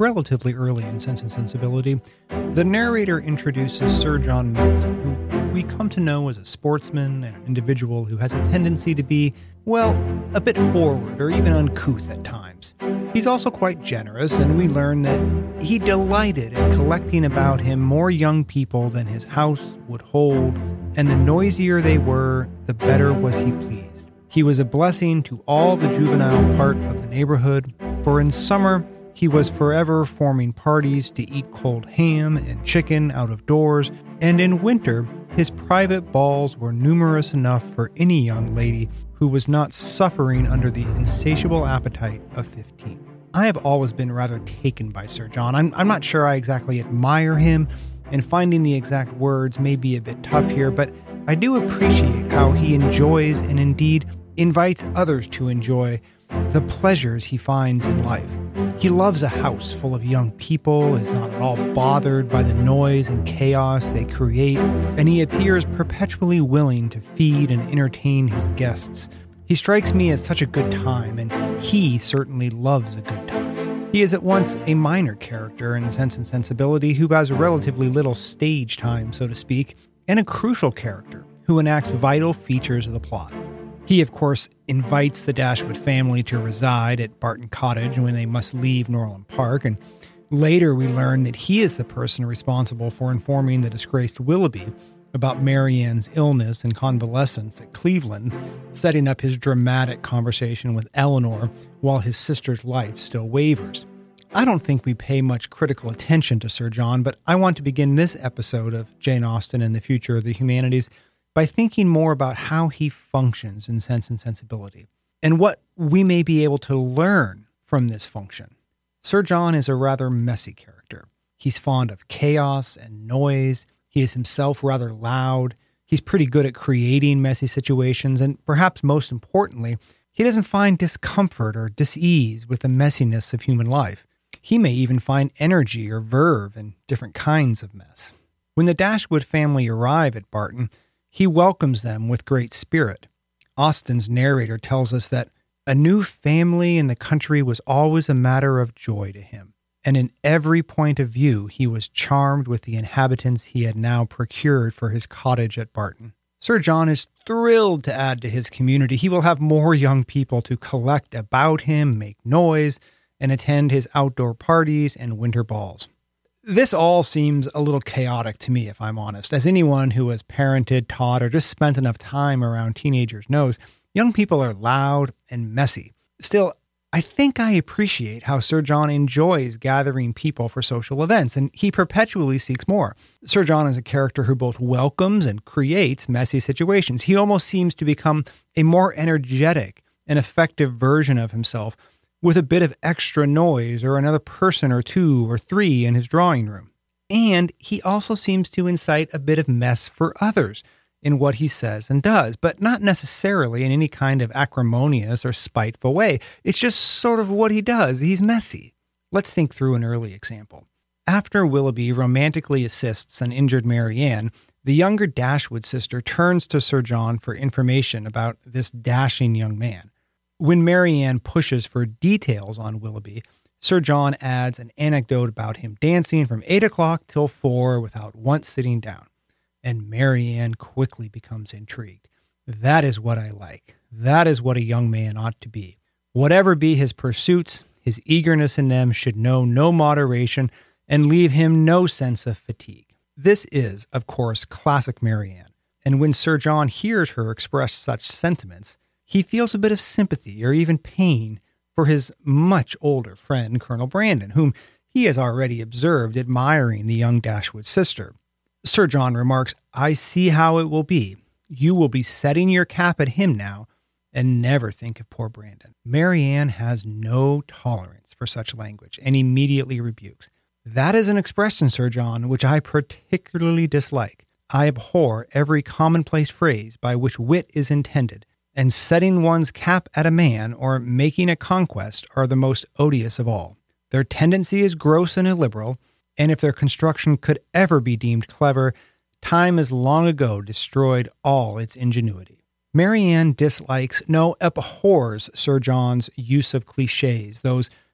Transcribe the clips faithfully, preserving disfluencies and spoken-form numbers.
relatively early in Sense and Sensibility, the narrator introduces Sir John Milton, who we come to know as a sportsman and an individual who has a tendency to be, well, a bit forward or even uncouth at times. He's also quite generous, and we learn that he delighted in collecting about him more young people than his house would hold, and the noisier they were, the better was he pleased. He was a blessing to all the juvenile part of the neighborhood, for in summer he was forever forming parties to eat cold ham and chicken out of doors, and in winter his private balls were numerous enough for any young lady who was not suffering under the insatiable appetite of fifteen. I have always been rather taken by Sir John. I'm, I'm not sure I exactly admire him, and finding the exact words may be a bit tough here, but I do appreciate how he enjoys and indeed invites others to enjoy the pleasures he finds in life. He loves a house full of young people, is not at all bothered by the noise and chaos they create, and he appears perpetually willing to feed and entertain his guests. He strikes me as such a good time, and he certainly loves a good time. He is at once a minor character in Sense and Sensibility who has relatively little stage time, so to speak, and a crucial character who enacts vital features of the plot. He, of course, invites the Dashwood family to reside at Barton Cottage when they must leave Norland Park, and later we learn that he is the person responsible for informing the disgraced Willoughby about Marianne's illness and convalescence at Cleveland, setting up his dramatic conversation with Eleanor while his sister's life still wavers. I don't think we pay much critical attention to Sir John, but I want to begin this episode of Jane Austen and the Future of the Humanities by thinking more about how he functions in Sense and Sensibility, and what we may be able to learn from this function. Sir John is a rather messy character. He's fond of chaos and noise. He is himself rather loud. He's pretty good at creating messy situations, and perhaps most importantly, he doesn't find discomfort or dis-ease with the messiness of human life. He may even find energy or verve in different kinds of mess. When the Dashwood family arrive at Barton, he welcomes them with great spirit. Austen's narrator tells us that a new family in the country was always a matter of joy to him, and in every point of view he was charmed with the inhabitants he had now procured for his cottage at Barton. Sir John is thrilled to add to his community. He will have more young people to collect about him, make noise, and attend his outdoor parties and winter balls. This all seems a little chaotic to me, if I'm honest. As anyone who has parented, taught, or just spent enough time around teenagers knows, young people are loud and messy. Still, I think I appreciate how Sir John enjoys gathering people for social events, and he perpetually seeks more. Sir John is a character who both welcomes and creates messy situations. He almost seems to become a more energetic and effective version of himself, with a bit of extra noise or another person or two or three in his drawing room. And he also seems to incite a bit of mess for others in what he says and does, but not necessarily in any kind of acrimonious or spiteful way. It's just sort of what he does. He's messy. Let's think through an early example. After Willoughby romantically assists an injured Marianne, the younger Dashwood sister turns to Sir John for information about this dashing young man. When Marianne pushes for details on Willoughby, Sir John adds an anecdote about him dancing from eight o'clock till four without once sitting down, and Marianne quickly becomes intrigued. That is what I like. That is what a young man ought to be. Whatever be his pursuits, his eagerness in them should know no moderation and leave him no sense of fatigue. This is, of course, classic Marianne, and when Sir John hears her express such sentiments, he feels a bit of sympathy or even pain for his much older friend, Colonel Brandon, whom he has already observed admiring the young Dashwood sister. Sir John remarks, "I see how it will be. You will be setting your cap at him now and never think of poor Brandon." Marianne has no tolerance for such language and immediately rebukes. That is an expression, Sir John, which I particularly dislike. I abhor every commonplace phrase by which wit is intended, and setting one's cap at a man or making a conquest are the most odious of all. Their tendency is gross and illiberal, and if their construction could ever be deemed clever, time has long ago destroyed all its ingenuity. Marianne dislikes, no, abhors Sir John's use of cliches, those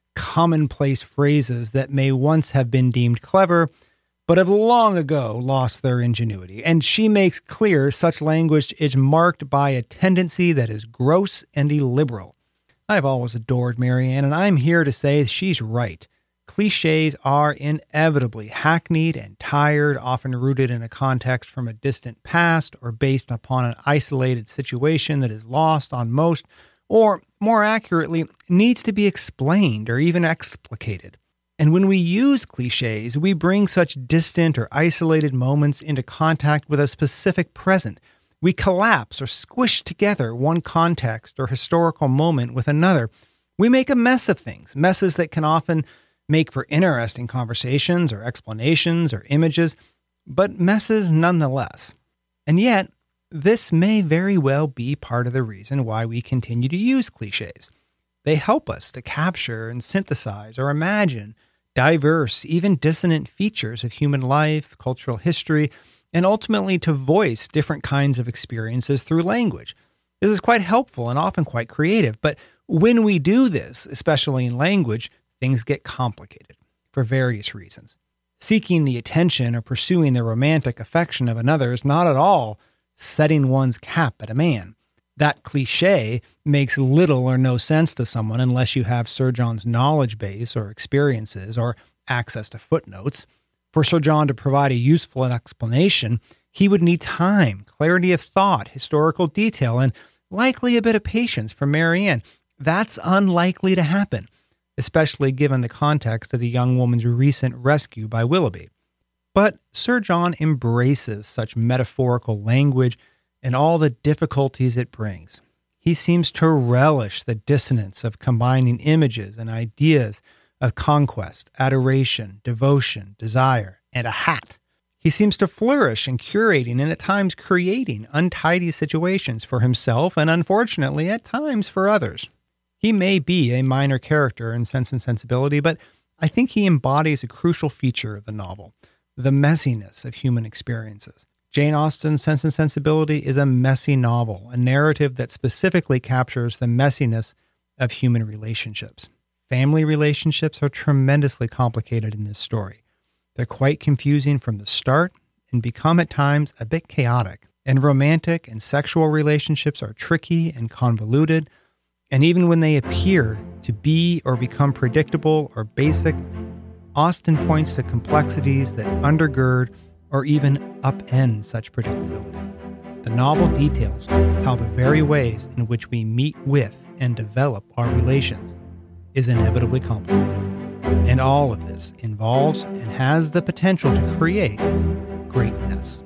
commonplace phrases that may once have been deemed clever, but have long ago lost their ingenuity. And she makes clear such language is marked by a tendency that is gross and illiberal. I've always adored Marianne, and I'm here to say she's right. Clichés are inevitably hackneyed and tired, often rooted in a context from a distant past or based upon an isolated situation that is lost on most, or more accurately, needs to be explained or even explicated. And when we use clichés, we bring such distant or isolated moments into contact with a specific present. We collapse or squish together one context or historical moment with another. We make a mess of things, messes that can often make for interesting conversations or explanations or images, but messes nonetheless. And yet, this may very well be part of the reason why we continue to use clichés. They help us to capture and synthesize or imagine diverse, even dissonant features of human life, cultural history, and ultimately to voice different kinds of experiences through language. This is quite helpful and often quite creative, but when we do this, especially in language, things get complicated for various reasons. Seeking the attention or pursuing the romantic affection of another is not at all setting one's cap at a man. That cliché makes little or no sense to someone unless you have Sir John's knowledge base or experiences or access to footnotes. For Sir John to provide a useful explanation, he would need time, clarity of thought, historical detail, and likely a bit of patience from Marianne. That's unlikely to happen, especially given the context of the young woman's recent rescue by Willoughby. But Sir John embraces such metaphorical language and all the difficulties it brings. He seems to relish the dissonance of combining images and ideas of conquest, adoration, devotion, desire, and a hat. He seems to flourish in curating and at times creating untidy situations for himself and, unfortunately, at times for others. He may be a minor character in Sense and Sensibility, but I think he embodies a crucial feature of the novel, the messiness of human experiences. Jane Austen's Sense and Sensibility is a messy novel, a narrative that specifically captures the messiness of human relationships. Family relationships are tremendously complicated in this story. They're quite confusing from the start and become at times a bit chaotic. And romantic and sexual relationships are tricky and convoluted. And even when they appear to be or become predictable or basic, Austen points to complexities that undergird or even upend such predictability. The novel details how the very ways in which we meet with and develop our relations is inevitably complicated. And all of this involves and has the potential to create greatness.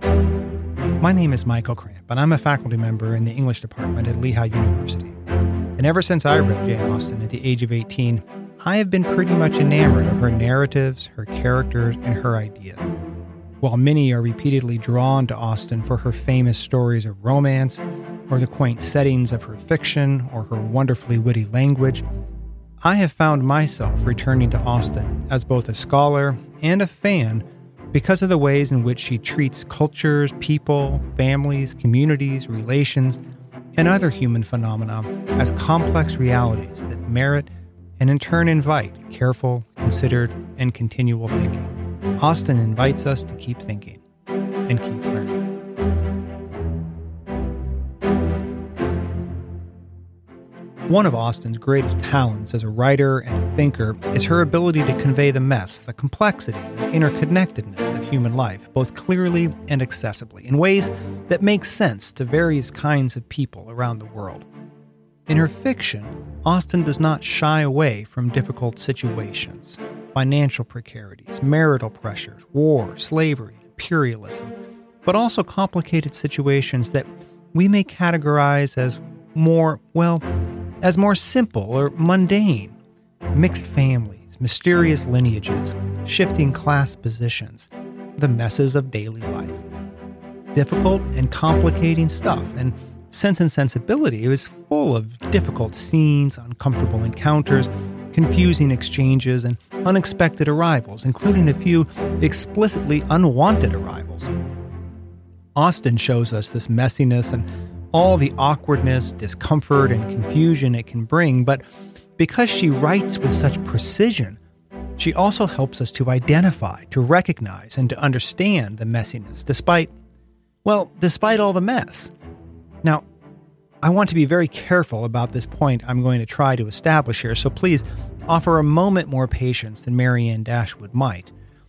My name is Michael Cramp, and I'm a faculty member in the English department at Lehigh University. And ever since I read Jane Austen at the age of eighteen, I have been pretty much enamored of her narratives, her characters, and her ideas. While many are repeatedly drawn to Austen for her famous stories of romance, or the quaint settings of her fiction, or her wonderfully witty language, I have found myself returning to Austen as both a scholar and a fan because of the ways in which she treats cultures, people, families, communities, relations, and other human phenomena as complex realities that merit and in turn invite careful, considered, and continual thinking. Austen invites us to keep thinking and keep learning. One of Austen's greatest talents as a writer and a thinker is her ability to convey the mess, the complexity, and the interconnectedness of human life, both clearly and accessibly, in ways that make sense to various kinds of people around the world. In her fiction, Austen does not shy away from difficult situations, financial precarities, marital pressures, war, slavery, imperialism, but also complicated situations that we may categorize as more, well, as more simple or mundane. Mixed families, mysterious lineages, shifting class positions, the messes of daily life. Difficult and complicating stuff, and Sense and Sensibility is full of difficult scenes, uncomfortable encounters, confusing exchanges, and unexpected arrivals, including a few explicitly unwanted arrivals. Austen shows us this messiness and all the awkwardness, discomfort, and confusion it can bring, but because she writes with such precision, she also helps us to identify, to recognize, and to understand the messiness despite, well, despite all the mess. Now, I want to be very careful about this point I'm going to try to establish here, so please offer a moment more patience than Marianne Dashwood might.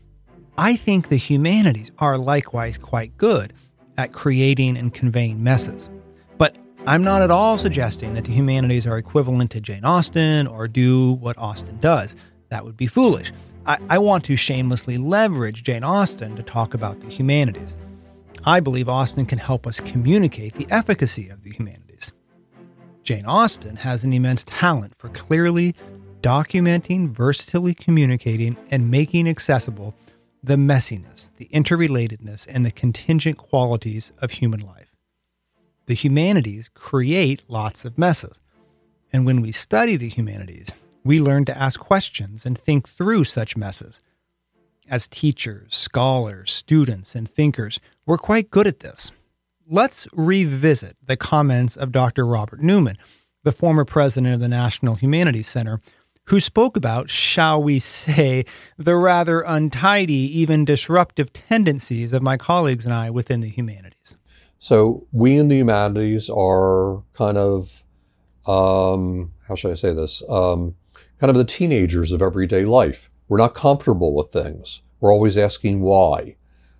I think the humanities are likewise quite good at creating and conveying messes. But I'm not at all suggesting that the humanities are equivalent to Jane Austen or do what Austen does. That would be foolish. I, I want to shamelessly leverage Jane Austen to talk about the humanities. I believe Austen can help us communicate the efficacy of the humanities. Jane Austen has an immense talent for clearly documenting, versatilely communicating, and making accessible the messiness, the interrelatedness, and the contingent qualities of human life. The humanities create lots of messes, and when we study the humanities, we learn to ask questions and think through such messes. As teachers, scholars, students, and thinkers, we're quite good at this. Let's revisit the comments of Doctor Robert Newman, the former president of the National Humanities Center, who spoke about, shall we say, the rather untidy, even disruptive tendencies of my colleagues and I within the humanities. So we in the humanities are kind of, um, how should I say this, um, kind of the teenagers of everyday life. We're not comfortable with things. We're always asking why.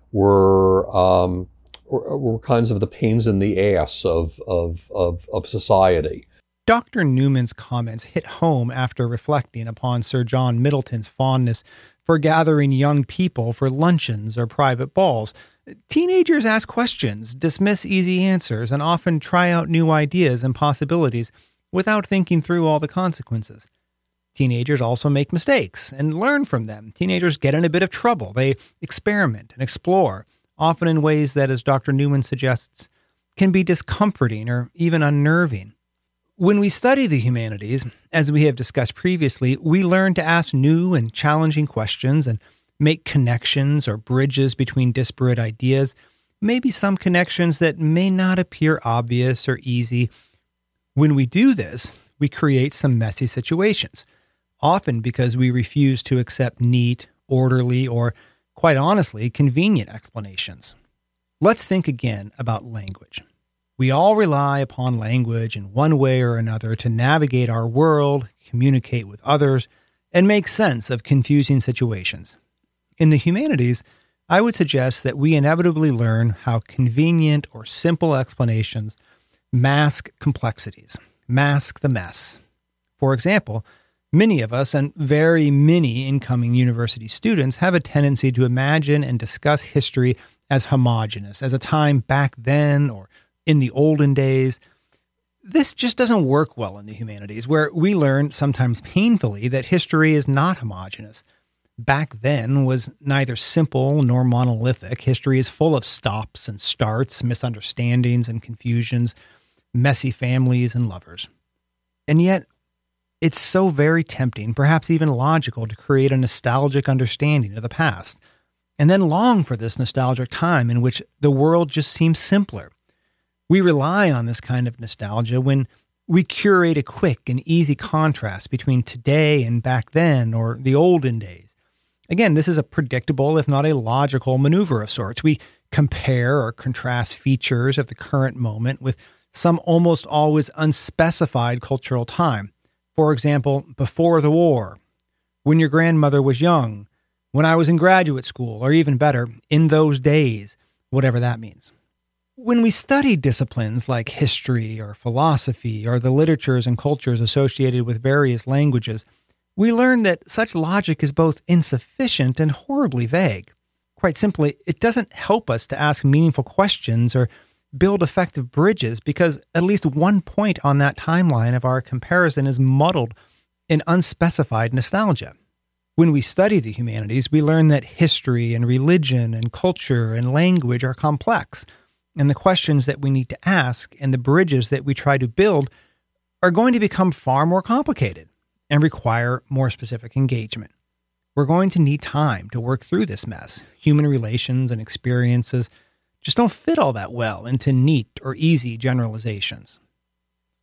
We're, um, we're, we're kinds of the pains in the ass of, of, of, of society. Doctor Newman's comments hit home after reflecting upon Sir John Middleton's fondness for gathering young people for luncheons or private balls. Teenagers ask questions, dismiss easy answers, and often try out new ideas and possibilities without thinking through all the consequences. Teenagers also make mistakes and learn from them. Teenagers get in a bit of trouble. They experiment and explore, often in ways that, as Doctor Newman suggests, can be discomforting or even unnerving. When we study the humanities, as we have discussed previously, we learn to ask new and challenging questions and make connections or bridges between disparate ideas, maybe some connections that may not appear obvious or easy. When we do this, we create some messy situations, often because we refuse to accept neat, orderly, or, quite honestly, convenient explanations. Let's think again about language. We all rely upon language in one way or another to navigate our world, communicate with others, and make sense of confusing situations. In the humanities, I would suggest that we inevitably learn how convenient or simple explanations mask complexities, mask the mess. For example, many of us, and very many incoming university students, have a tendency to imagine and discuss history as homogeneous, as a time back then or in the olden days. This just doesn't work well in the humanities, where we learn, sometimes painfully, that history is not homogeneous. Back then was neither simple nor monolithic. History is full of stops and starts, misunderstandings and confusions, messy families and lovers. And yet, it's so very tempting, perhaps even logical, to create a nostalgic understanding of the past, and then long for this nostalgic time in which the world just seems simpler. We rely on this kind of nostalgia when we curate a quick and easy contrast between today and back then, or the olden days. Again, this is a predictable, if not a logical, maneuver of sorts. We compare or contrast features of the current moment with some almost always unspecified cultural time. For example, before the war, when your grandmother was young, when I was in graduate school, or even better, in those days, whatever that means. When we study disciplines like history or philosophy or the literatures and cultures associated with various languages, we learn that such logic is both insufficient and horribly vague. Quite simply, it doesn't help us to ask meaningful questions or build effective bridges because at least one point on that timeline of our comparison is muddled in unspecified nostalgia. When we study the humanities, we learn that history and religion and culture and language are complex, and the questions that we need to ask and the bridges that we try to build are going to become far more complicated and require more specific engagement. We're going to need time to work through this mess. Human relations and experiences just don't fit all that well into neat or easy generalizations.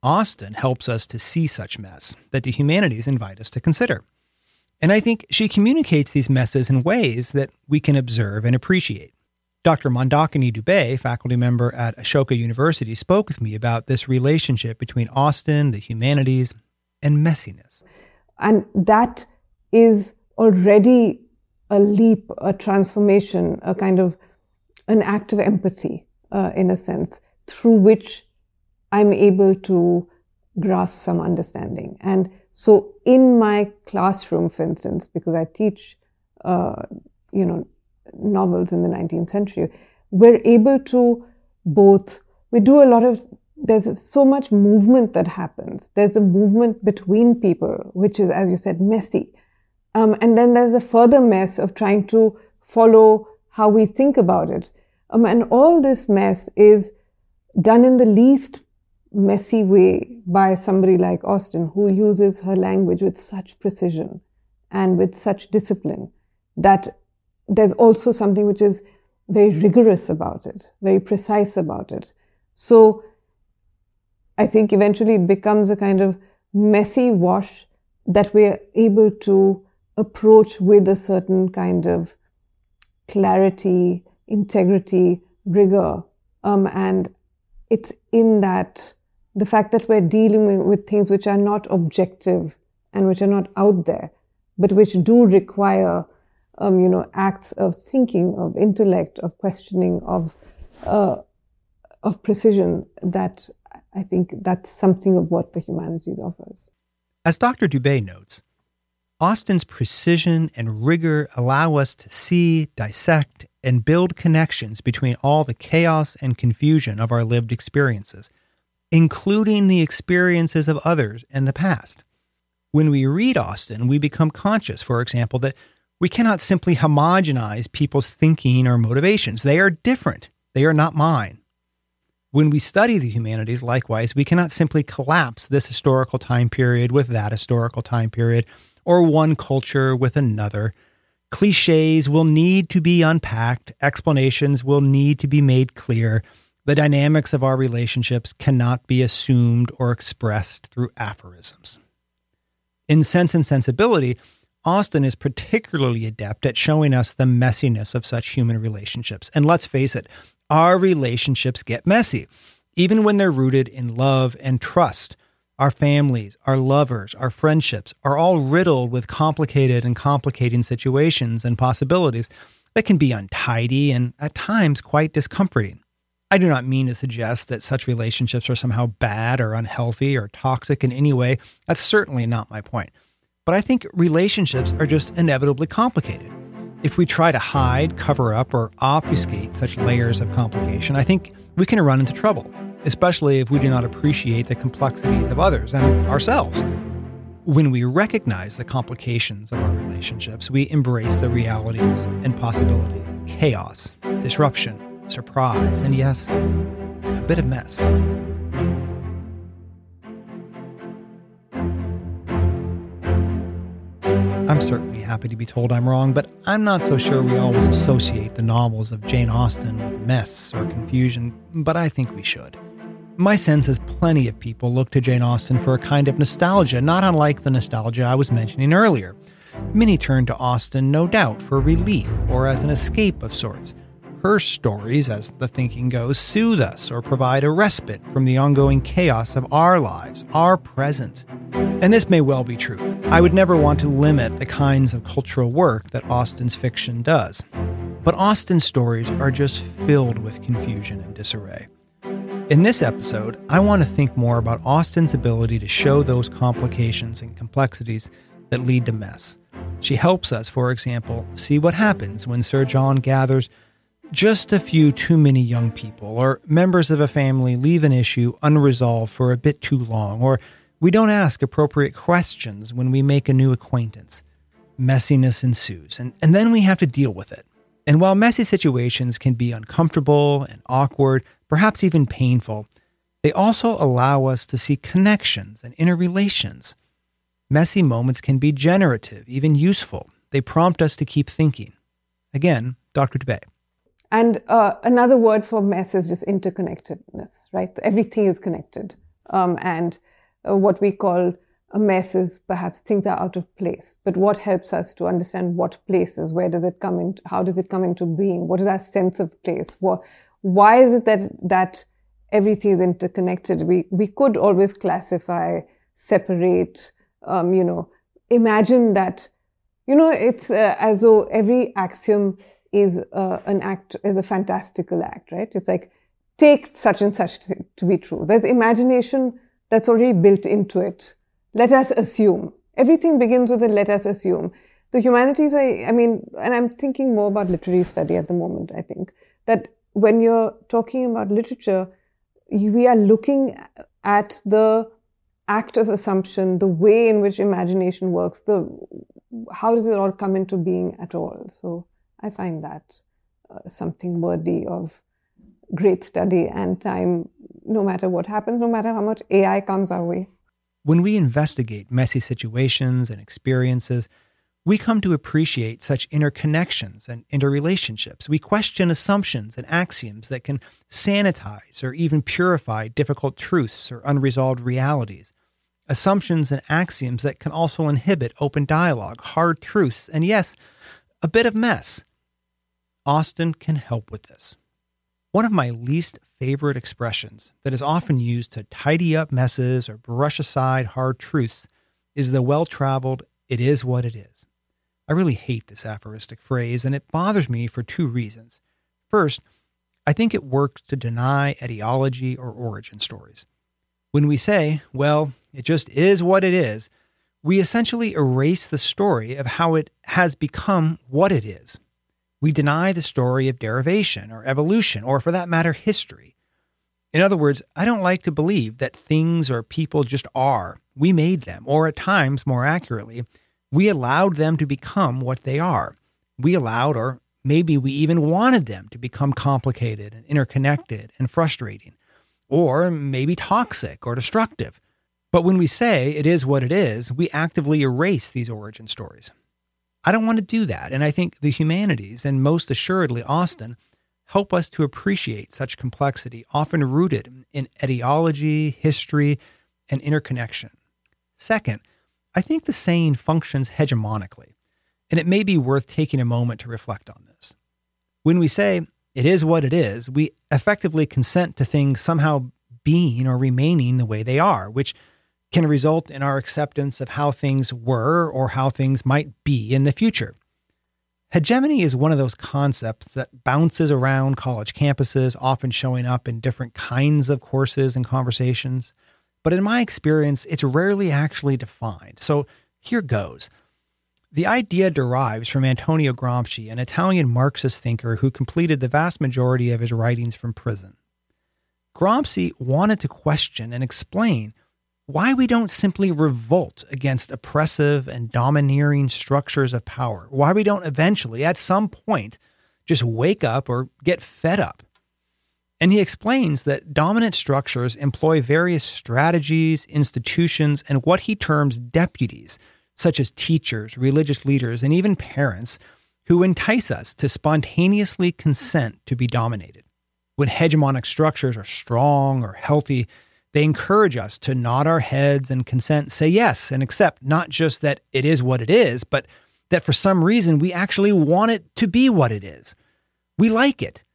Austen helps us to see such mess that the humanities invite us to consider. And I think she communicates these messes in ways that we can observe and appreciate. Doctor Mandakini Dubey, faculty member at Ashoka University, spoke with me about this relationship between Austen, the humanities, and messiness. And that is already a leap, a transformation, a kind of an act of empathy, uh, in a sense, through which I'm able to grasp some understanding. And so in my classroom, for instance, because I teach, uh, you know, novels in the nineteenth century, we're able to both, we do a lot of, there's so much movement that happens. There's a movement between people, which is, as you said, messy. Um, and then there's a further mess of trying to follow how we think about it. Um, and all this mess is done in the least messy way by somebody like Austen, who uses her language with such precision and with such discipline that there's also something which is very rigorous about it, very precise about it. So I think eventually it becomes a kind of messy wash that we're able to approach with a certain kind of clarity, integrity, rigor. Um, and it's in that, the fact that we're dealing with, with things which are not objective and which are not out there, but which do require, um, you know, acts of thinking, of intellect, of questioning, of uh, of precision, that I think that's something of what the humanities offers. As Doctor Dubey notes, Austen's precision and rigor allow us to see, dissect, and build connections between all the chaos and confusion of our lived experiences, including the experiences of others in the past. When we read Austen, we become conscious, for example, that we cannot simply homogenize people's thinking or motivations. They are different. They are not mine. When we study the humanities, likewise, we cannot simply collapse this historical time period with that historical time period, or one culture with another. Cliches will need to be unpacked. Explanations will need to be made clear. The dynamics of our relationships cannot be assumed or expressed through aphorisms. In Sense and Sensibility, Austen is particularly adept at showing us the messiness of such human relationships. And let's face it, our relationships get messy, even when they're rooted in love and trust. Our families, our lovers, our friendships are all riddled with complicated and complicating situations and possibilities that can be untidy and at times quite discomforting. I do not mean to suggest that such relationships are somehow bad or unhealthy or toxic in any way. That's certainly not my point. But I think relationships are just inevitably complicated. If we try to hide, cover up, or obfuscate such layers of complication, I think we can run into trouble, especially if we do not appreciate the complexities of others and ourselves. When we recognize the complications of our relationships, we embrace the realities and possibilities of chaos, disruption, surprise, and yes, a bit of mess. I'm certainly happy to be told I'm wrong, but I'm not so sure we always associate the novels of Jane Austen with mess or confusion, but I think we should. My sense is plenty of people look to Jane Austen for a kind of nostalgia, not unlike the nostalgia I was mentioning earlier. Many turn to Austen, no doubt, for relief or as an escape of sorts. Her stories, as the thinking goes, soothe us or provide a respite from the ongoing chaos of our lives, our present. And this may well be true. I would never want to limit the kinds of cultural work that Austen's fiction does. But Austen's stories are just filled with confusion and disarray. In this episode, I want to think more about Austen's ability to show those complications and complexities that lead to mess. She helps us, for example, see what happens when Sir John gathers just a few too many young people, or members of a family leave an issue unresolved for a bit too long, or we don't ask appropriate questions when we make a new acquaintance. Messiness ensues, and, and then we have to deal with it. And while messy situations can be uncomfortable and awkward, perhaps even painful, they also allow us to see connections and interrelations. Messy moments can be generative, even useful. They prompt us to keep thinking. Again, Doctor Dubey. And uh, another word for mess is just interconnectedness, right? Everything is connected. Um, and uh, what we call a mess is perhaps things are out of place. But what helps us to understand what place is? Where does it come in? How does it come into being? What is our sense of place? What, why is it that that everything is interconnected? We we could always classify, separate, um, you know, imagine that, you know, it's uh, as though every axiom is uh, an act, is a fantastical act, right? It's like, take such and such to, to be true. There's imagination that's already built into it. Let us assume. Everything begins with a let us assume. The humanities, I, I mean, and I'm thinking more about literary study at the moment, I think, that when you're talking about literature, we are looking at the act of assumption, the way in which imagination works, the how does it all come into being at all? So I find that uh, something worthy of great study and time, no matter what happens, no matter how much A I comes our way. When we investigate messy situations and experiences, we come to appreciate such interconnections and interrelationships. We question assumptions and axioms that can sanitize or even purify difficult truths or unresolved realities. Assumptions and axioms that can also inhibit open dialogue, hard truths, and yes, a bit of mess. Austin can help with this. One of my least favorite expressions that is often used to tidy up messes or brush aside hard truths is the well-traveled, it is what it is. I really hate this aphoristic phrase, and it bothers me for two reasons. First, I think it works to deny etiology or origin stories. When we say, well, it just is what it is, we essentially erase the story of how it has become what it is. We deny the story of derivation or evolution, or for that matter, history. In other words, I don't like to believe that things or people just are. We made them, or at times, more accurately, we allowed them to become what they are. We allowed, or maybe we even wanted them to become complicated and interconnected and frustrating, or maybe toxic or destructive. But when we say it is what it is, we actively erase these origin stories. I don't want to do that, and I think the humanities, and most assuredly Austin, help us to appreciate such complexity, often rooted in etiology, history, and interconnection. Second, I think the saying functions hegemonically, and it may be worth taking a moment to reflect on this. When we say it is what it is, we effectively consent to things somehow being or remaining the way they are, which can result in our acceptance of how things were or how things might be in the future. Hegemony is one of those concepts that bounces around college campuses, often showing up in different kinds of courses and conversations. But in my experience, it's rarely actually defined. So here goes. The idea derives from Antonio Gramsci, an Italian Marxist thinker who completed the vast majority of his writings from prison. Gramsci wanted to question and explain why we don't simply revolt against oppressive and domineering structures of power, why we don't eventually, at some point, just wake up or get fed up. And he explains that dominant structures employ various strategies, institutions, and what he terms deputies, such as teachers, religious leaders, and even parents, who entice us to spontaneously consent to be dominated. When hegemonic structures are strong or healthy, they encourage us to nod our heads and consent, say yes, and accept not just that it is what it is, but that for some reason we actually want it to be what it is. We like it.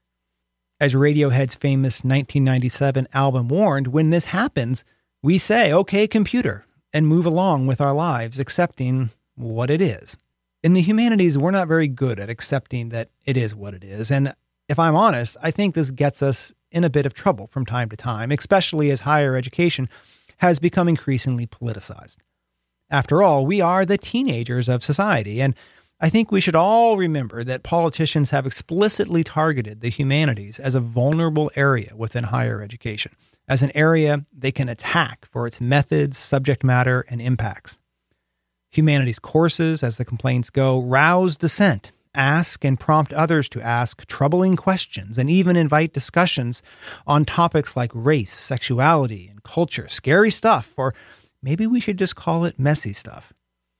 As Radiohead's famous nineteen ninety-seven album warned, when this happens, we say, okay, computer, and move along with our lives, accepting what it is. In the humanities, we're not very good at accepting that it is what it is. And if I'm honest, I think this gets us in a bit of trouble from time to time, especially as higher education has become increasingly politicized. After all, we are the teenagers of society, and I think we should all remember that politicians have explicitly targeted the humanities as a vulnerable area within higher education, as an area they can attack for its methods, subject matter, and impacts. Humanities courses, as the complaints go, rouse dissent, ask and prompt others to ask troubling questions, and even invite discussions on topics like race, sexuality, and culture. Scary stuff, or maybe we should just call it messy stuff.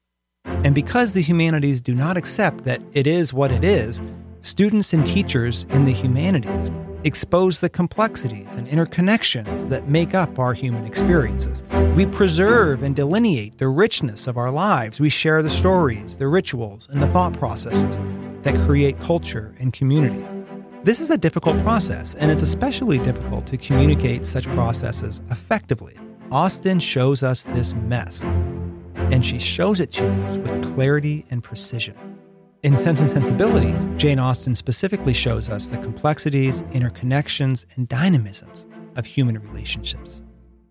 And because the humanities do not accept that it is what it is, students and teachers in the humanities expose the complexities and interconnections that make up our human experiences. We preserve and delineate the richness of our lives. We share the stories, the rituals, and the thought processes that create culture and community. This is a difficult process, and it's especially difficult to communicate such processes effectively. Austen shows us this mess, and she shows it to us with clarity and precision. In Sense and Sensibility, Jane Austen specifically shows us the complexities, interconnections, and dynamisms of human relationships.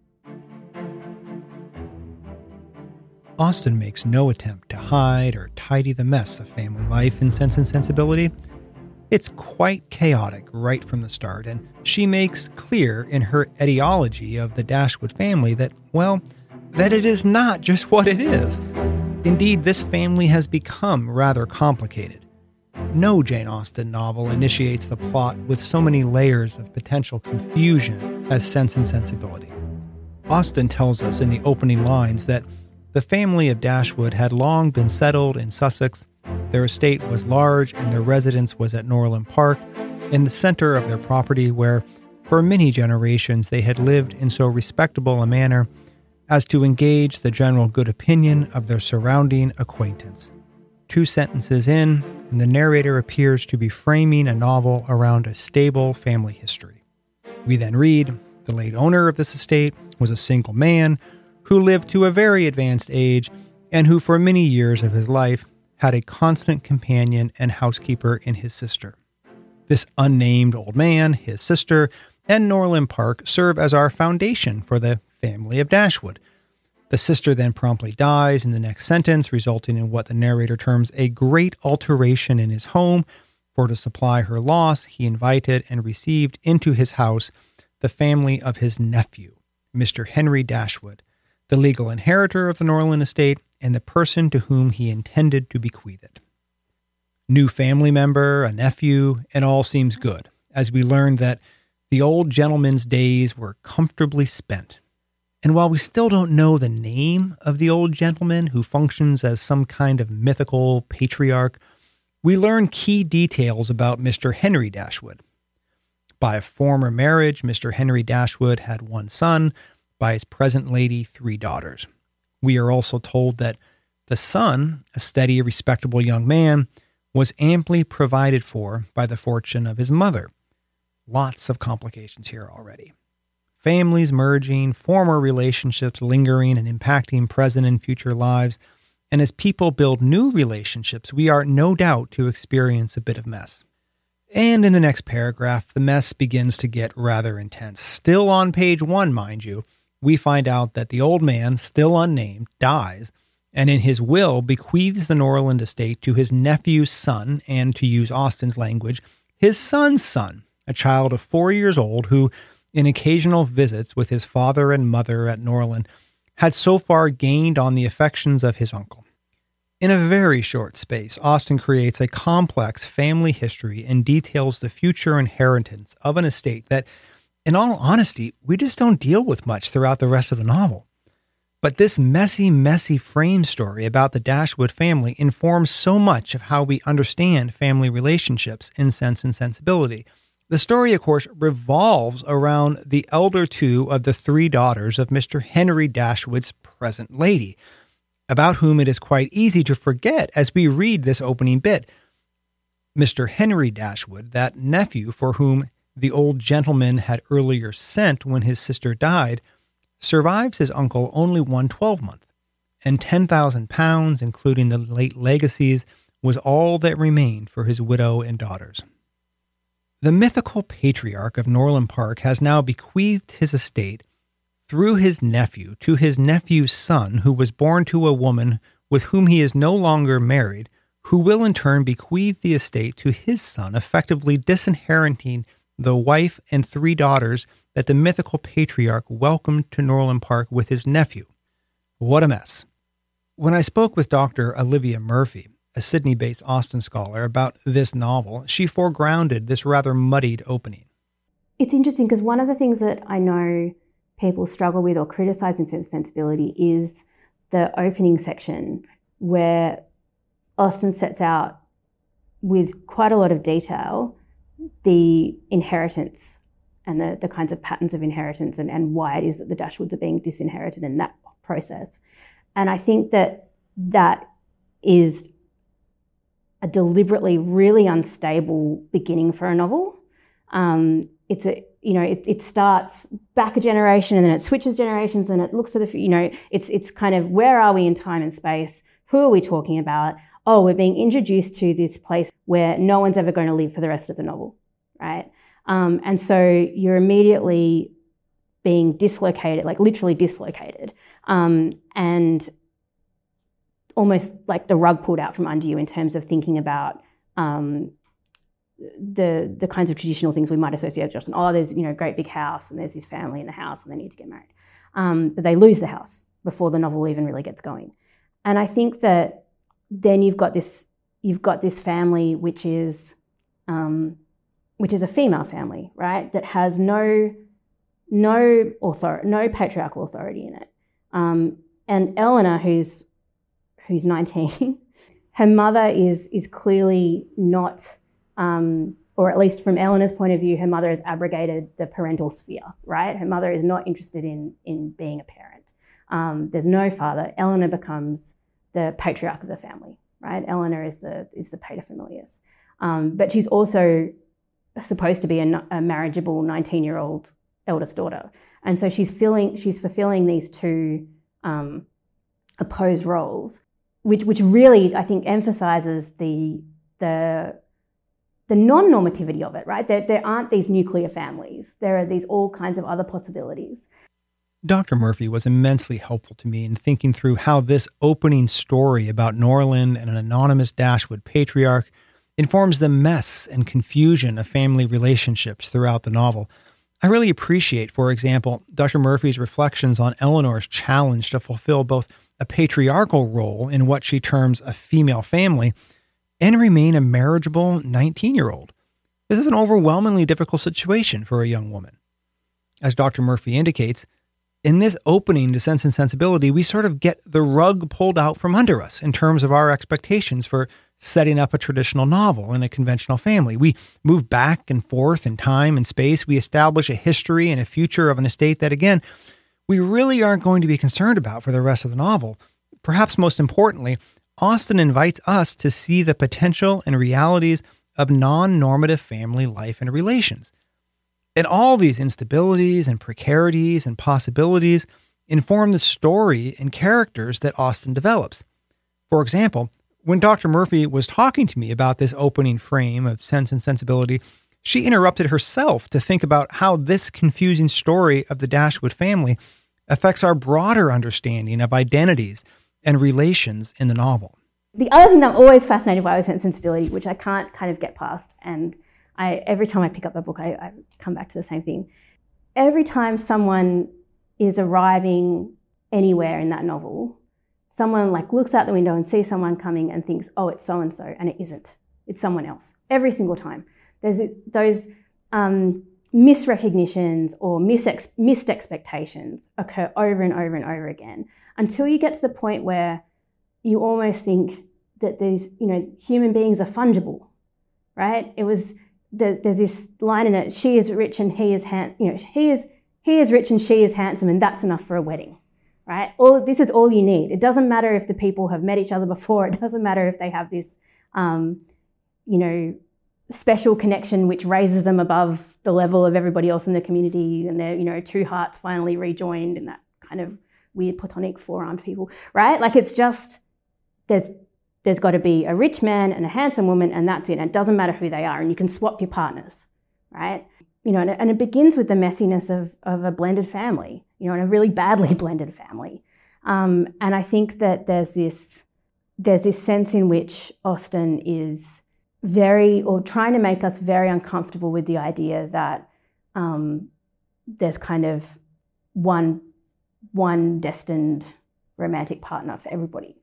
Austen makes no attempt to hide or tidy the mess of family life in Sense and Sensibility. It's quite chaotic right from the start, and she makes clear in her etiology of the Dashwood family that, well, that it is not just what it is. Indeed, this family has become rather complicated. No Jane Austen novel initiates the plot with so many layers of potential confusion as Sense and Sensibility. Austen tells us in the opening lines that the family of Dashwood had long been settled in Sussex. Their estate was large and their residence was at Norland Park, in the center of their property where, for many generations, they had lived in so respectable a manner as to engage the general good opinion of their surrounding acquaintance. Two sentences in, and the narrator appears to be framing a novel around a stable family history. We then read, the late owner of this estate was a single man who lived to a very advanced age and who for many years of his life had a constant companion and housekeeper in his sister. This unnamed old man, his sister, and Norland Park serve as our foundation for the family of Dashwood. The sister then promptly dies in the next sentence, resulting in what the narrator terms a great alteration in his home, for to supply her loss, he invited and received into his house the family of his nephew, Mister Henry Dashwood, the legal inheritor of the Norland estate and the person to whom he intended to bequeath it. New family member, a nephew, and all seems good, as we learn that the old gentleman's days were comfortably spent. And while we still don't know the name of the old gentleman who functions as some kind of mythical patriarch, we learn key details about Mister Henry Dashwood. By a former marriage, Mister Henry Dashwood had one son, by his present lady, three daughters. We are also told that the son, a steady, respectable young man, was amply provided for by the fortune of his mother. Lots of complications here already. Families merging, former relationships lingering and impacting present and future lives, and as people build new relationships, we are no doubt to experience a bit of mess. And in the next paragraph, the mess begins to get rather intense. Still on page one, mind you, we find out that the old man, still unnamed, dies, and in his will bequeaths the Norland estate to his nephew's son, and to use Austen's language, his son's son, a child of four years old who, in occasional visits with his father and mother at Norland, had so far gained on the affections of his uncle. In a very short space, Austen creates a complex family history and details the future inheritance of an estate that, in all honesty, we just don't deal with much throughout the rest of the novel. But this messy, messy frame story about the Dashwood family informs so much of how we understand family relationships in Sense and Sensibility. The story, of course, revolves around the elder two of the three daughters of Mister Henry Dashwood's present lady, about whom it is quite easy to forget as we read this opening bit. Mister Henry Dashwood, that nephew for whom the old gentleman had earlier sent when his sister died, survives his uncle only one twelvemonth, and ten thousand pounds, including the late legacies, was all that remained for his widow and daughters. The mythical patriarch of Norland Park has now bequeathed his estate through his nephew to his nephew's son, who was born to a woman with whom he is no longer married, who will in turn bequeath the estate to his son, effectively disinheriting the wife and three daughters that the mythical patriarch welcomed to Norland Park with his nephew. What a mess. When I spoke with Doctor Olivia Murphy, a Sydney-based Austen scholar, about this novel, she foregrounded this rather muddied opening. It's interesting because one of the things that I know people struggle with or criticize in Sense and Sensibility is the opening section, where Austen sets out with quite a lot of detail the inheritance and the, the kinds of patterns of inheritance and, and why it is that the Dashwoods are being disinherited in that process. And I think that that is a deliberately really unstable beginning for a novel. Um, it's a, you know, it, it starts back a generation and then it switches generations and it looks at the, you know, it's it's kind of where are we in time and space? Who are we talking about? Oh, we're being introduced to this place where no one's ever going to live for the rest of the novel, right? Um, and so you're immediately being dislocated, like literally dislocated, um, and almost like the rug pulled out from under you in terms of thinking about um, the the kinds of traditional things we might associate with Jocelyn. Oh, there's, you know, great big house and there's this family in the house and they need to get married. Um, but they lose the house before the novel even really gets going. And I think that then you've got this you've got this family which is um, which is a female family, right? That has no no author no patriarchal authority in it. Um, and Eleanor, who's who's nineteen, her mother is is clearly not, um, or at least from Eleanor's point of view, her mother has abrogated the parental sphere, right? Her mother is not interested in, in being a parent. Um, there's no father. Eleanor becomes the patriarch of the family, right? Eleanor is the is the paterfamilias. Um, but she's also supposed to be a, a marriageable nineteen-year-old eldest daughter. And so she's filling, she's fulfilling these two um, opposed roles, which which really, I think, emphasises the the the non-normativity of it, right? There, there aren't these nuclear families. There are these all kinds of other possibilities. Doctor Murphy was immensely helpful to me in thinking through how this opening story about Norland and an anonymous Dashwood patriarch informs the mess and confusion of family relationships throughout the novel. I really appreciate, for example, Doctor Murphy's reflections on Eleanor's challenge to fulfill both a patriarchal role in what she terms a female family and remain a marriageable nineteen-year-old. This is an overwhelmingly difficult situation for a young woman. As Doctor Murphy indicates, in this opening to Sense and Sensibility, we sort of get the rug pulled out from under us in terms of our expectations for setting up a traditional novel in a conventional family. We move back and forth in time and space. We establish a history and a future of an estate that, again, we really aren't going to be concerned about for the rest of the novel. Perhaps most importantly, Austen invites us to see the potential and realities of non-normative family life and relations. And all these instabilities and precarities and possibilities inform the story and characters that Austen develops. For example, when Doctor Murphy was talking to me about this opening frame of Sense and Sensibility, she interrupted herself to think about how this confusing story of the Dashwood family affects our broader understanding of identities and relations in the novel. The other thing that I'm always fascinated by with Sense and Sensibility, which I can't kind of get past, and I, every time I pick up the book, I, I come back to the same thing. Every time someone is arriving anywhere in that novel, someone like looks out the window and sees someone coming and thinks, oh, it's so-and-so, and it isn't. It's someone else. Every single time. There's those um, misrecognitions or mis- missed expectations occur over and over and over again until you get to the point where you almost think that these, you know, human beings are fungible, right? It was... The, there's this line in it, she is rich and he is hand, you know, he is he is rich and she is handsome, and that's enough for a wedding, right? All this is all you need. It doesn't matter if the people have met each other before. It doesn't matter if they have this, um, you know, special connection which raises them above the level of everybody else in the community, and they're, you know, two hearts finally rejoined in that kind of weird platonic four-armed people, right? Like it's just there's. There's got to be a rich man and a handsome woman, and that's it. And it doesn't matter who they are, and you can swap your partners, right? You know, and it, and it begins with the messiness of, of a blended family, you know, and a really badly blended family. Um, and I think that there's this there's this sense in which Austen is very, or trying to make us very uncomfortable with the idea that um, there's kind of one one destined romantic partner for everybody,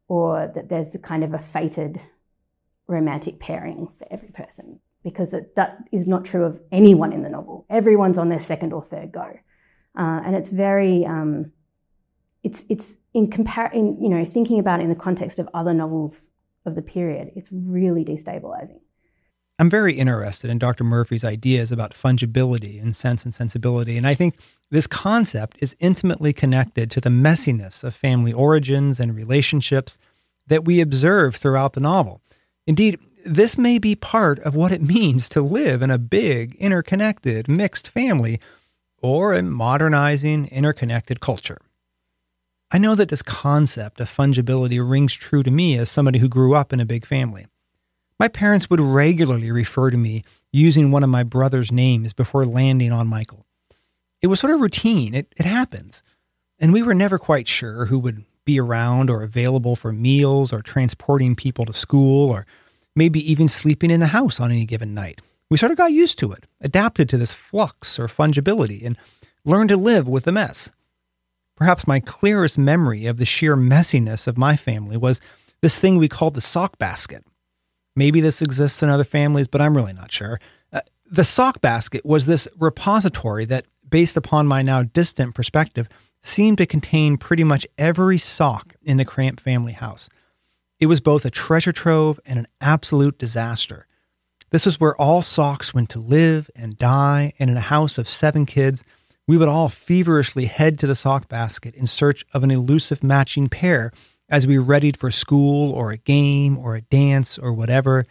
or that there's a kind of a fated romantic pairing for every person, because it, that is not true of anyone in the novel. Everyone's on their second or third go. Uh, and it's very, um, it's it's in compar- in, you know, thinking about it in the context of other novels of the period, it's really destabilizing. I'm very interested in Doctor Murphy's ideas about fungibility and Sense and Sensibility, and I think this concept is intimately connected to the messiness of family origins and relationships that we observe throughout the novel. Indeed, this may be part of what it means to live in a big, interconnected, mixed family, or a modernizing, interconnected culture. I know that this concept of fungibility rings true to me as somebody who grew up in a big family. My parents would regularly refer to me using one of my brother's names before landing on Michael. It was sort of routine. It, it happens. And we were never quite sure who would be around or available for meals or transporting people to school or maybe even sleeping in the house on any given night. We sort of got used to it, adapted to this flux or fungibility, and learned to live with the mess. Perhaps my clearest memory of the sheer messiness of my family was this thing we called the sock basket. Maybe this exists in other families, but I'm really not sure. Uh, the sock basket was this repository that, based upon my now distant perspective, seemed to contain pretty much every sock in the Cramp family house. It was both a treasure trove and an absolute disaster. This was where all socks went to live and die, and in a house of seven kids, we would all feverishly head to the sock basket in search of an elusive matching pair as we readied for school or a game or a dance or whatever.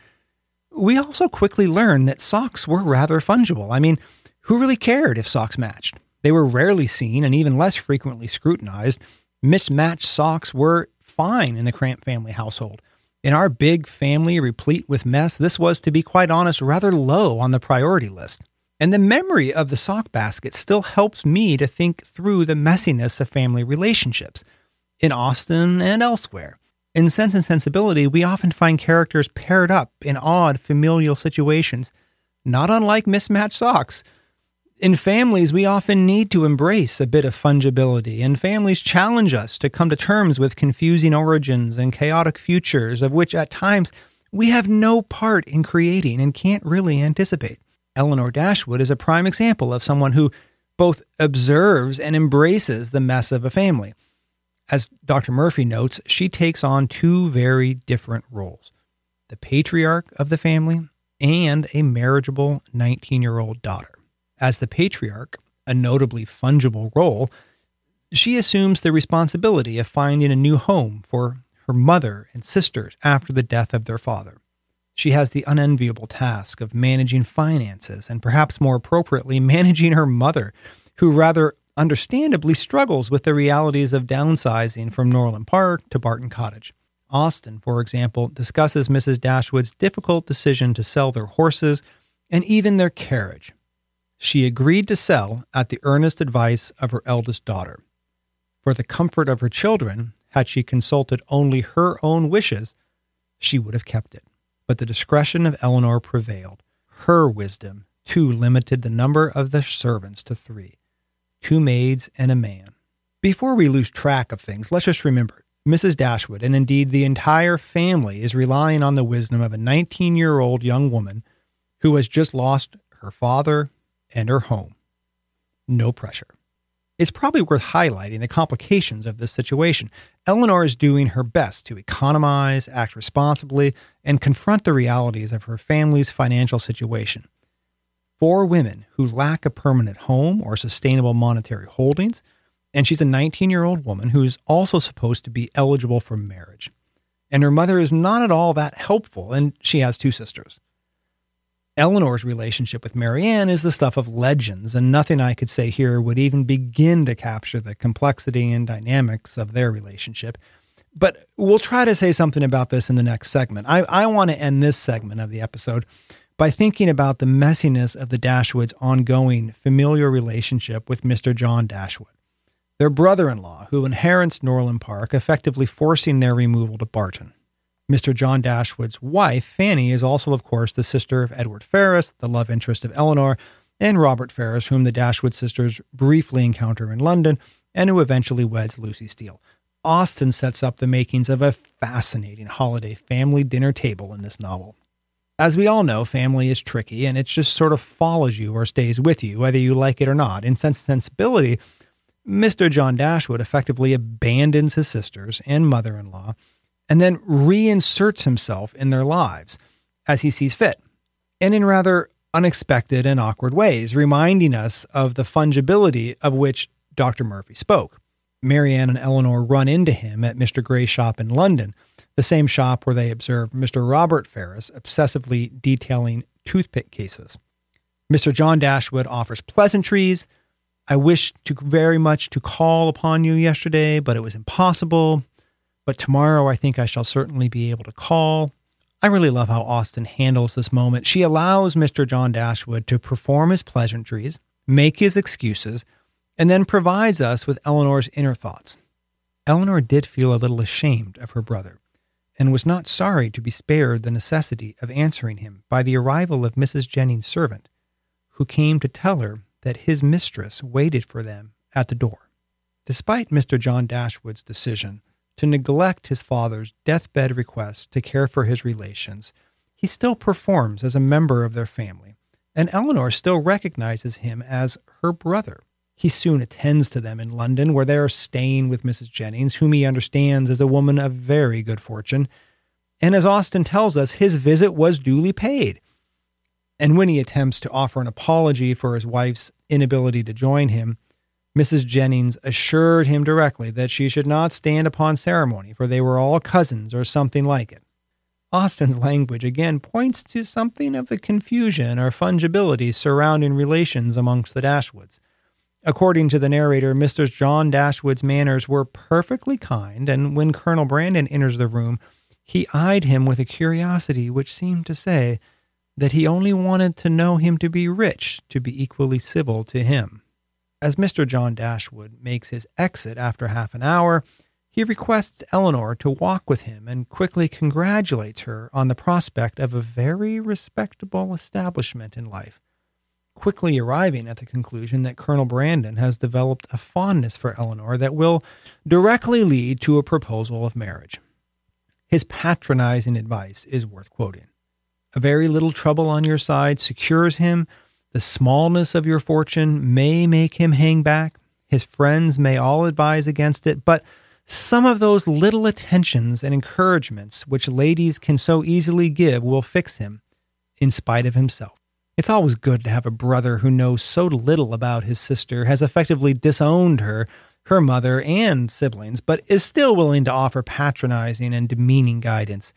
We also quickly learned that socks were rather fungible. I mean, who really cared if socks matched? They were rarely seen and even less frequently scrutinized. Mismatched socks were fine in the Cramp family household. In our big family replete with mess, this was, to be quite honest, rather low on the priority list. And the memory of the sock basket still helps me to think through the messiness of family relationships in Austen and elsewhere. In Sense and Sensibility, we often find characters paired up in odd familial situations, not unlike mismatched socks. In families, we often need to embrace a bit of fungibility, and families challenge us to come to terms with confusing origins and chaotic futures of which at times we have no part in creating and can't really anticipate. Elinor Dashwood is a prime example of someone who both observes and embraces the mess of a family. As Doctor Murphy notes, she takes on two very different roles: the patriarch of the family and a marriageable nineteen-year-old daughter. As the patriarch, a notably fungible role, she assumes the responsibility of finding a new home for her mother and sisters after the death of their father. She has the unenviable task of managing finances and, perhaps more appropriately, managing her mother, who rather understandably struggles with the realities of downsizing from Norland Park to Barton Cottage. Austen, for example, discusses Missus Dashwood's difficult decision to sell their horses and even their carriage. She agreed to sell at the earnest advice of her eldest daughter. For the comfort of her children, had she consulted only her own wishes, she would have kept it. But the discretion of Elinor prevailed. Her wisdom, too, limited the number of the servants to three. Two maids and a man. Before we lose track of things, let's just remember, Missus Dashwood, and indeed the entire family, is relying on the wisdom of a nineteen-year-old young woman who has just lost her father and her home. No pressure. It's probably worth highlighting the complications of this situation. Elinor is doing her best to economize, act responsibly, and confront the realities of her family's financial situation. For women who lack a permanent home or sustainable monetary holdings, and she's a nineteen-year-old woman who's also supposed to be eligible for marriage. And her mother is not at all that helpful, and she has two sisters. Elinor's relationship with Marianne is the stuff of legends, and nothing I could say here would even begin to capture the complexity and dynamics of their relationship. But we'll try to say something about this in the next segment. I, I want to end this segment of the episode by thinking about the messiness of the Dashwoods' ongoing familial relationship with Mister John Dashwood, their brother-in-law, who inherits Norland Park, effectively forcing their removal to Barton. Mister John Dashwood's wife, Fanny, is also, of course, the sister of Edward Ferrars, the love interest of Elinor, and Robert Ferrars, whom the Dashwood sisters briefly encounter in London, and who eventually weds Lucy Steele. Austen sets up the makings of a fascinating holiday family dinner table in this novel. As we all know, family is tricky, and it just sort of follows you or stays with you, whether you like it or not. In Sense and Sensibility, Mister John Dashwood effectively abandons his sisters and mother-in-law, and then reinserts himself in their lives as he sees fit. and in rather unexpected and awkward ways, reminding us of the fungibility of which Doctor Murphy spoke. Marianne and Eleanor run into him at Mister Gray's shop in London, the same shop where they observed Mister Robert Ferris obsessively detailing toothpick cases. Mister John Dashwood offers pleasantries. I wished to very much to call upon you yesterday, but it was impossible. But tomorrow I think I shall certainly be able to call. I really love how Austen handles this moment. She allows Mister John Dashwood to perform his pleasantries, make his excuses, and then provides us with Eleanor's inner thoughts. Eleanor did feel a little ashamed of her brother, and was not sorry to be spared the necessity of answering him by the arrival of Missus Jennings' servant, who came to tell her that his mistress waited for them at the door. Despite Mister John Dashwood's decision to neglect his father's deathbed request to care for his relations, he still performs as a member of their family, and Eleanor still recognizes him as her brother. He soon attends to them in London, where they are staying with Missus Jennings, whom he understands is a woman of very good fortune. And as Austen tells us, his visit was duly paid. And when he attempts to offer an apology for his wife's inability to join him, Missus Jennings assured him directly that she should not stand upon ceremony, for they were all cousins or something like it. Austen's language again points to something of the confusion or fungibility surrounding relations amongst the Dashwoods. According to the narrator, Mister John Dashwood's manners were perfectly kind, and when Colonel Brandon enters the room, he eyed him with a curiosity which seemed to say that he only wanted to know him to be rich to be equally civil to him. As Mister John Dashwood makes his exit after half an hour, he requests Eleanor to walk with him and quickly congratulates her on the prospect of a very respectable establishment in life, quickly arriving at the conclusion that Colonel Brandon has developed a fondness for Eleanor that will directly lead to a proposal of marriage. His patronizing advice is worth quoting. A very little trouble on your side secures him. The smallness of your fortune may make him hang back. His friends may all advise against it, but some of those little attentions and encouragements which ladies can so easily give will fix him, in spite of himself. It's always good to have a brother who knows so little about his sister, has effectively disowned her, her mother, and siblings, but is still willing to offer patronizing and demeaning guidance.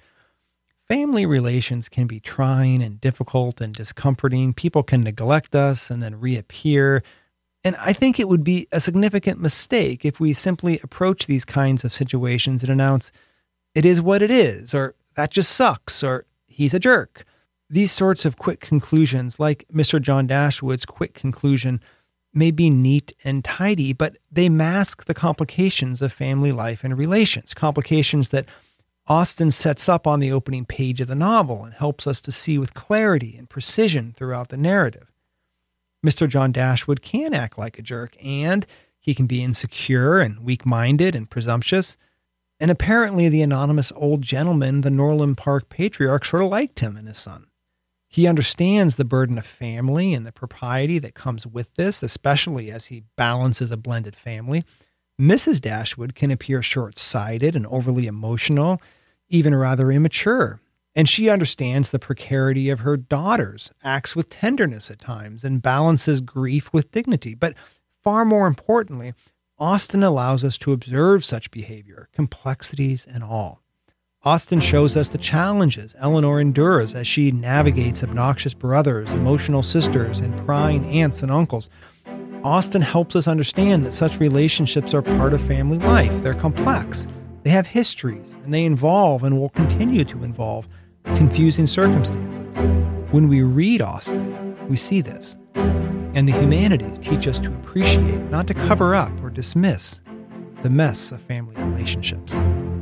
Family relations can be trying and difficult and discomforting. People can neglect us and then reappear. And I think it would be a significant mistake if we simply approach these kinds of situations and announce, it is what it is, or that just sucks, or he's a jerk. These sorts of quick conclusions, like Mister John Dashwood's quick conclusion, may be neat and tidy, but they mask the complications of family life and relations, complications that Austen sets up on the opening page of the novel and helps us to see with clarity and precision throughout the narrative. Mister John Dashwood can act like a jerk, and he can be insecure and weak-minded and presumptuous. And apparently the anonymous old gentleman, the Norland Park patriarch, sort of liked him and his son. He understands the burden of family and the propriety that comes with this, especially as he balances a blended family. Missus Dashwood can appear short-sighted and overly emotional, even rather immature. And she understands the precarity of her daughters, acts with tenderness at times, and balances grief with dignity. But far more importantly, Austen allows us to observe such behavior, complexities and all. Austen shows us the challenges Eleanor endures as she navigates obnoxious brothers, emotional sisters, and prying aunts and uncles. Austen helps us understand that such relationships are part of family life. They're complex. They have histories, and they involve and will continue to involve confusing circumstances. When we read Austen, we see this. And the humanities teach us to appreciate, not to cover up or dismiss, the mess of family relationships.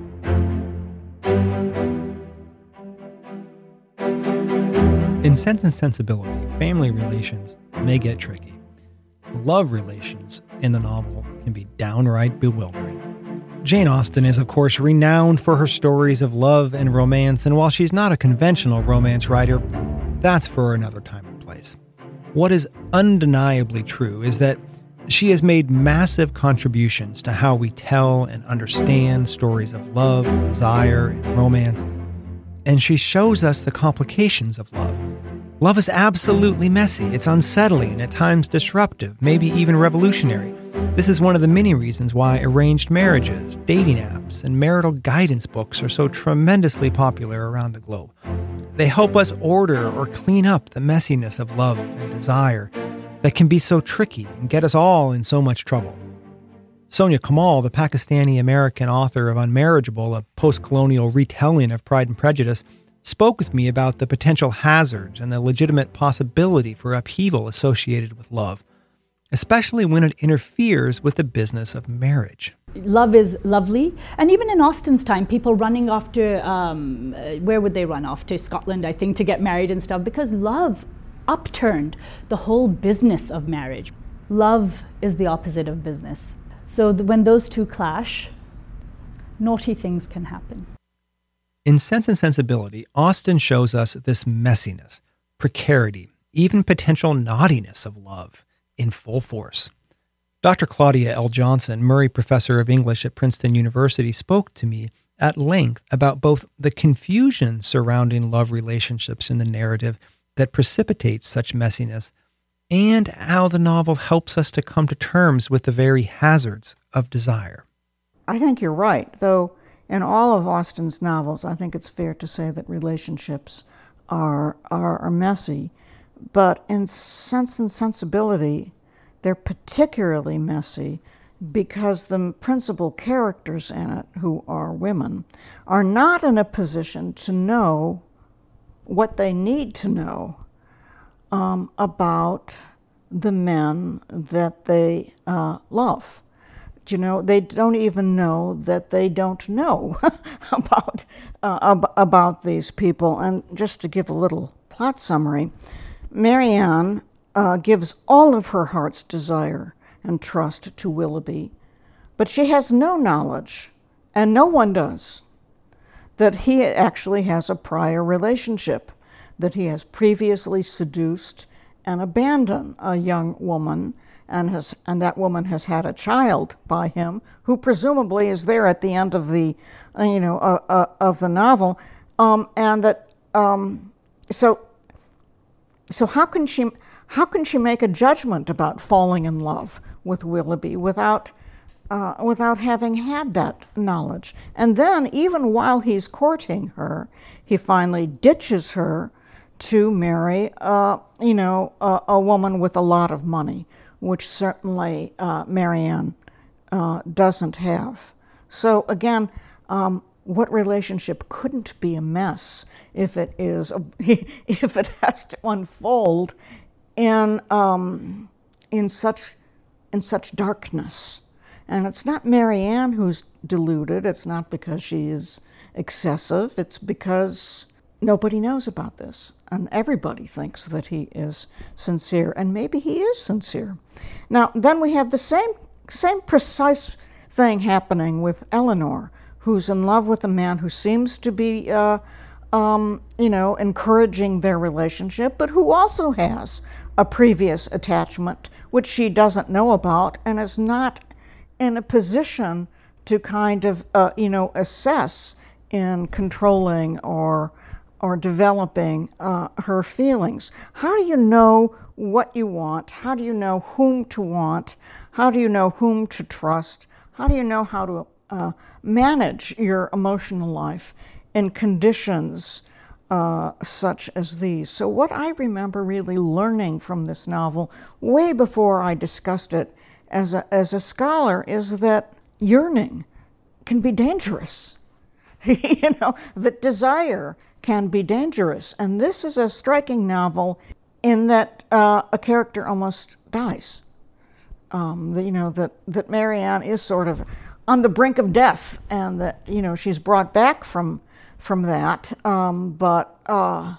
In Sense and Sensibility, family relations may get tricky. Love relations in the novel can be downright bewildering. Jane Austen is, of course, renowned for her stories of love and romance, and while she's not a conventional romance writer, that's for another time and place. What is undeniably true is that she has made massive contributions to how we tell and understand stories of love, desire, and romance, and she shows us the complications of love, Love is absolutely messy. It's unsettling and at times disruptive, maybe even revolutionary. This is one of the many reasons why arranged marriages, dating apps, and marital guidance books are so tremendously popular around the globe. They help us order or clean up the messiness of love and desire that can be so tricky and get us all in so much trouble. Sonia Kamal, the Pakistani-American author of Unmarriageable, a post-colonial retelling of Pride and Prejudice, spoke with me about the potential hazards and the legitimate possibility for upheaval associated with love, especially when it interferes with the business of marriage. Love is lovely. And even in Austen's time, people running off to, um, uh, where would they run off? To Scotland, I think, to get married and stuff, because love upturned the whole business of marriage. Love is the opposite of business. So th- when those two clash, naughty things can happen. In Sense and Sensibility, Austen shows us this messiness, precarity, even potential naughtiness of love in full force. Doctor Claudia L. Johnson, Murray Professor of English at Princeton University, spoke to me at length about both the confusion surrounding love relationships in the narrative that precipitates such messiness and how the novel helps us to come to terms with the very hazards of desire. I think you're right, though in all of Austen's novels, I think it's fair to say that relationships are, are, are messy. But in Sense and Sensibility, they're particularly messy because the principal characters in it, who are women, are not in a position to know what they need to know um, about the men that they uh, love. You know, they don't even know that they don't know about uh, ab- about these people. And just to give a little plot summary, Marianne uh, gives all of her heart's desire and trust to Willoughby, but she has no knowledge, and no one does, that he actually has a prior relationship, that he has previously seduced and abandoned a young woman, and has and that woman has had a child by him, who presumably is there at the end of the, uh, you know, uh, uh, of the novel, um, and that um, so. So how can she how can she make a judgment about falling in love with Willoughby without uh, without having had that knowledge? And then, even while he's courting her, he finally ditches her to marry, uh, you know, a, a woman with a lot of money, which certainly uh, Marianne uh, doesn't have. So again, um, what relationship couldn't be a mess if it is a, if it has to unfold in um, in such in such darkness? And it's not Marianne who's deluded. It's not because she is excessive. It's because nobody knows about this, and everybody thinks that he is sincere, and maybe he is sincere. Now, then we have the same same precise thing happening with Eleanor, who's in love with a man who seems to be, uh, um, you know, encouraging their relationship, but who also has a previous attachment which she doesn't know about and is not in a position to kind of, uh, you know, assess in controlling or or developing uh, her feelings. How do you know what you want? How do you know whom to want? How do you know whom to trust? How do you know how to uh, manage your emotional life in conditions uh, such as these? So what I remember really learning from this novel, way before I discussed it as a, as a scholar, is that yearning can be dangerous. You know, that desire can be dangerous. And this is a striking novel in that uh, a character almost dies. Um, the, you know, that, that Marianne is sort of on the brink of death, and that, you know, she's brought back from from that. Um, but, uh,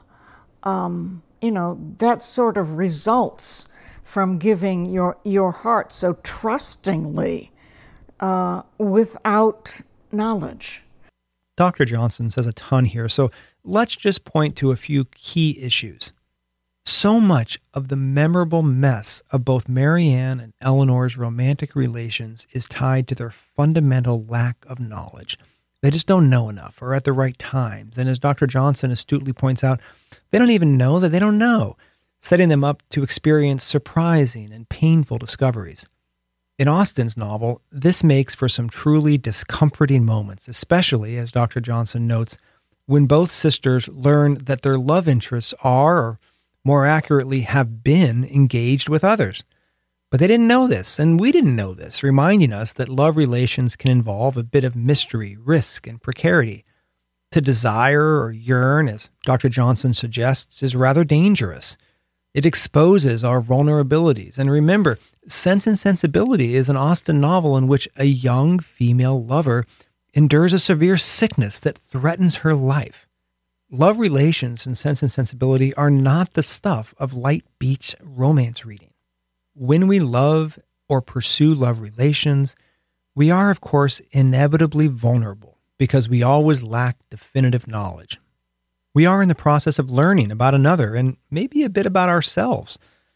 um, you know, that sort of results from giving your, your heart so trustingly uh, without knowledge. Doctor Johnson says a ton here, so let's just point to a few key issues. So much of the memorable mess of both Marianne and Eleanor's romantic relations is tied to their fundamental lack of knowledge. They just don't know enough or at the right times. And as Doctor Johnson astutely points out, they don't even know that they don't know, setting them up to experience surprising and painful discoveries. In Austen's novel, this makes for some truly discomforting moments, especially, as Doctor Johnson notes, when both sisters learn that their love interests are, or more accurately, have been engaged with others. But they didn't know this, and we didn't know this, reminding us that love relations can involve a bit of mystery, risk, and precarity. To desire or yearn, as Doctor Johnson suggests, is rather dangerous. It exposes our vulnerabilities. And remember, Sense and Sensibility is an Austen novel in which a young female lover endures a severe sickness that threatens her life. Love relations in Sense and Sensibility are not the stuff of light beach romance reading. When we love or pursue love relations, we are, of course, inevitably vulnerable because we always lack definitive knowledge. We are in the process of learning about another and maybe a bit about ourselves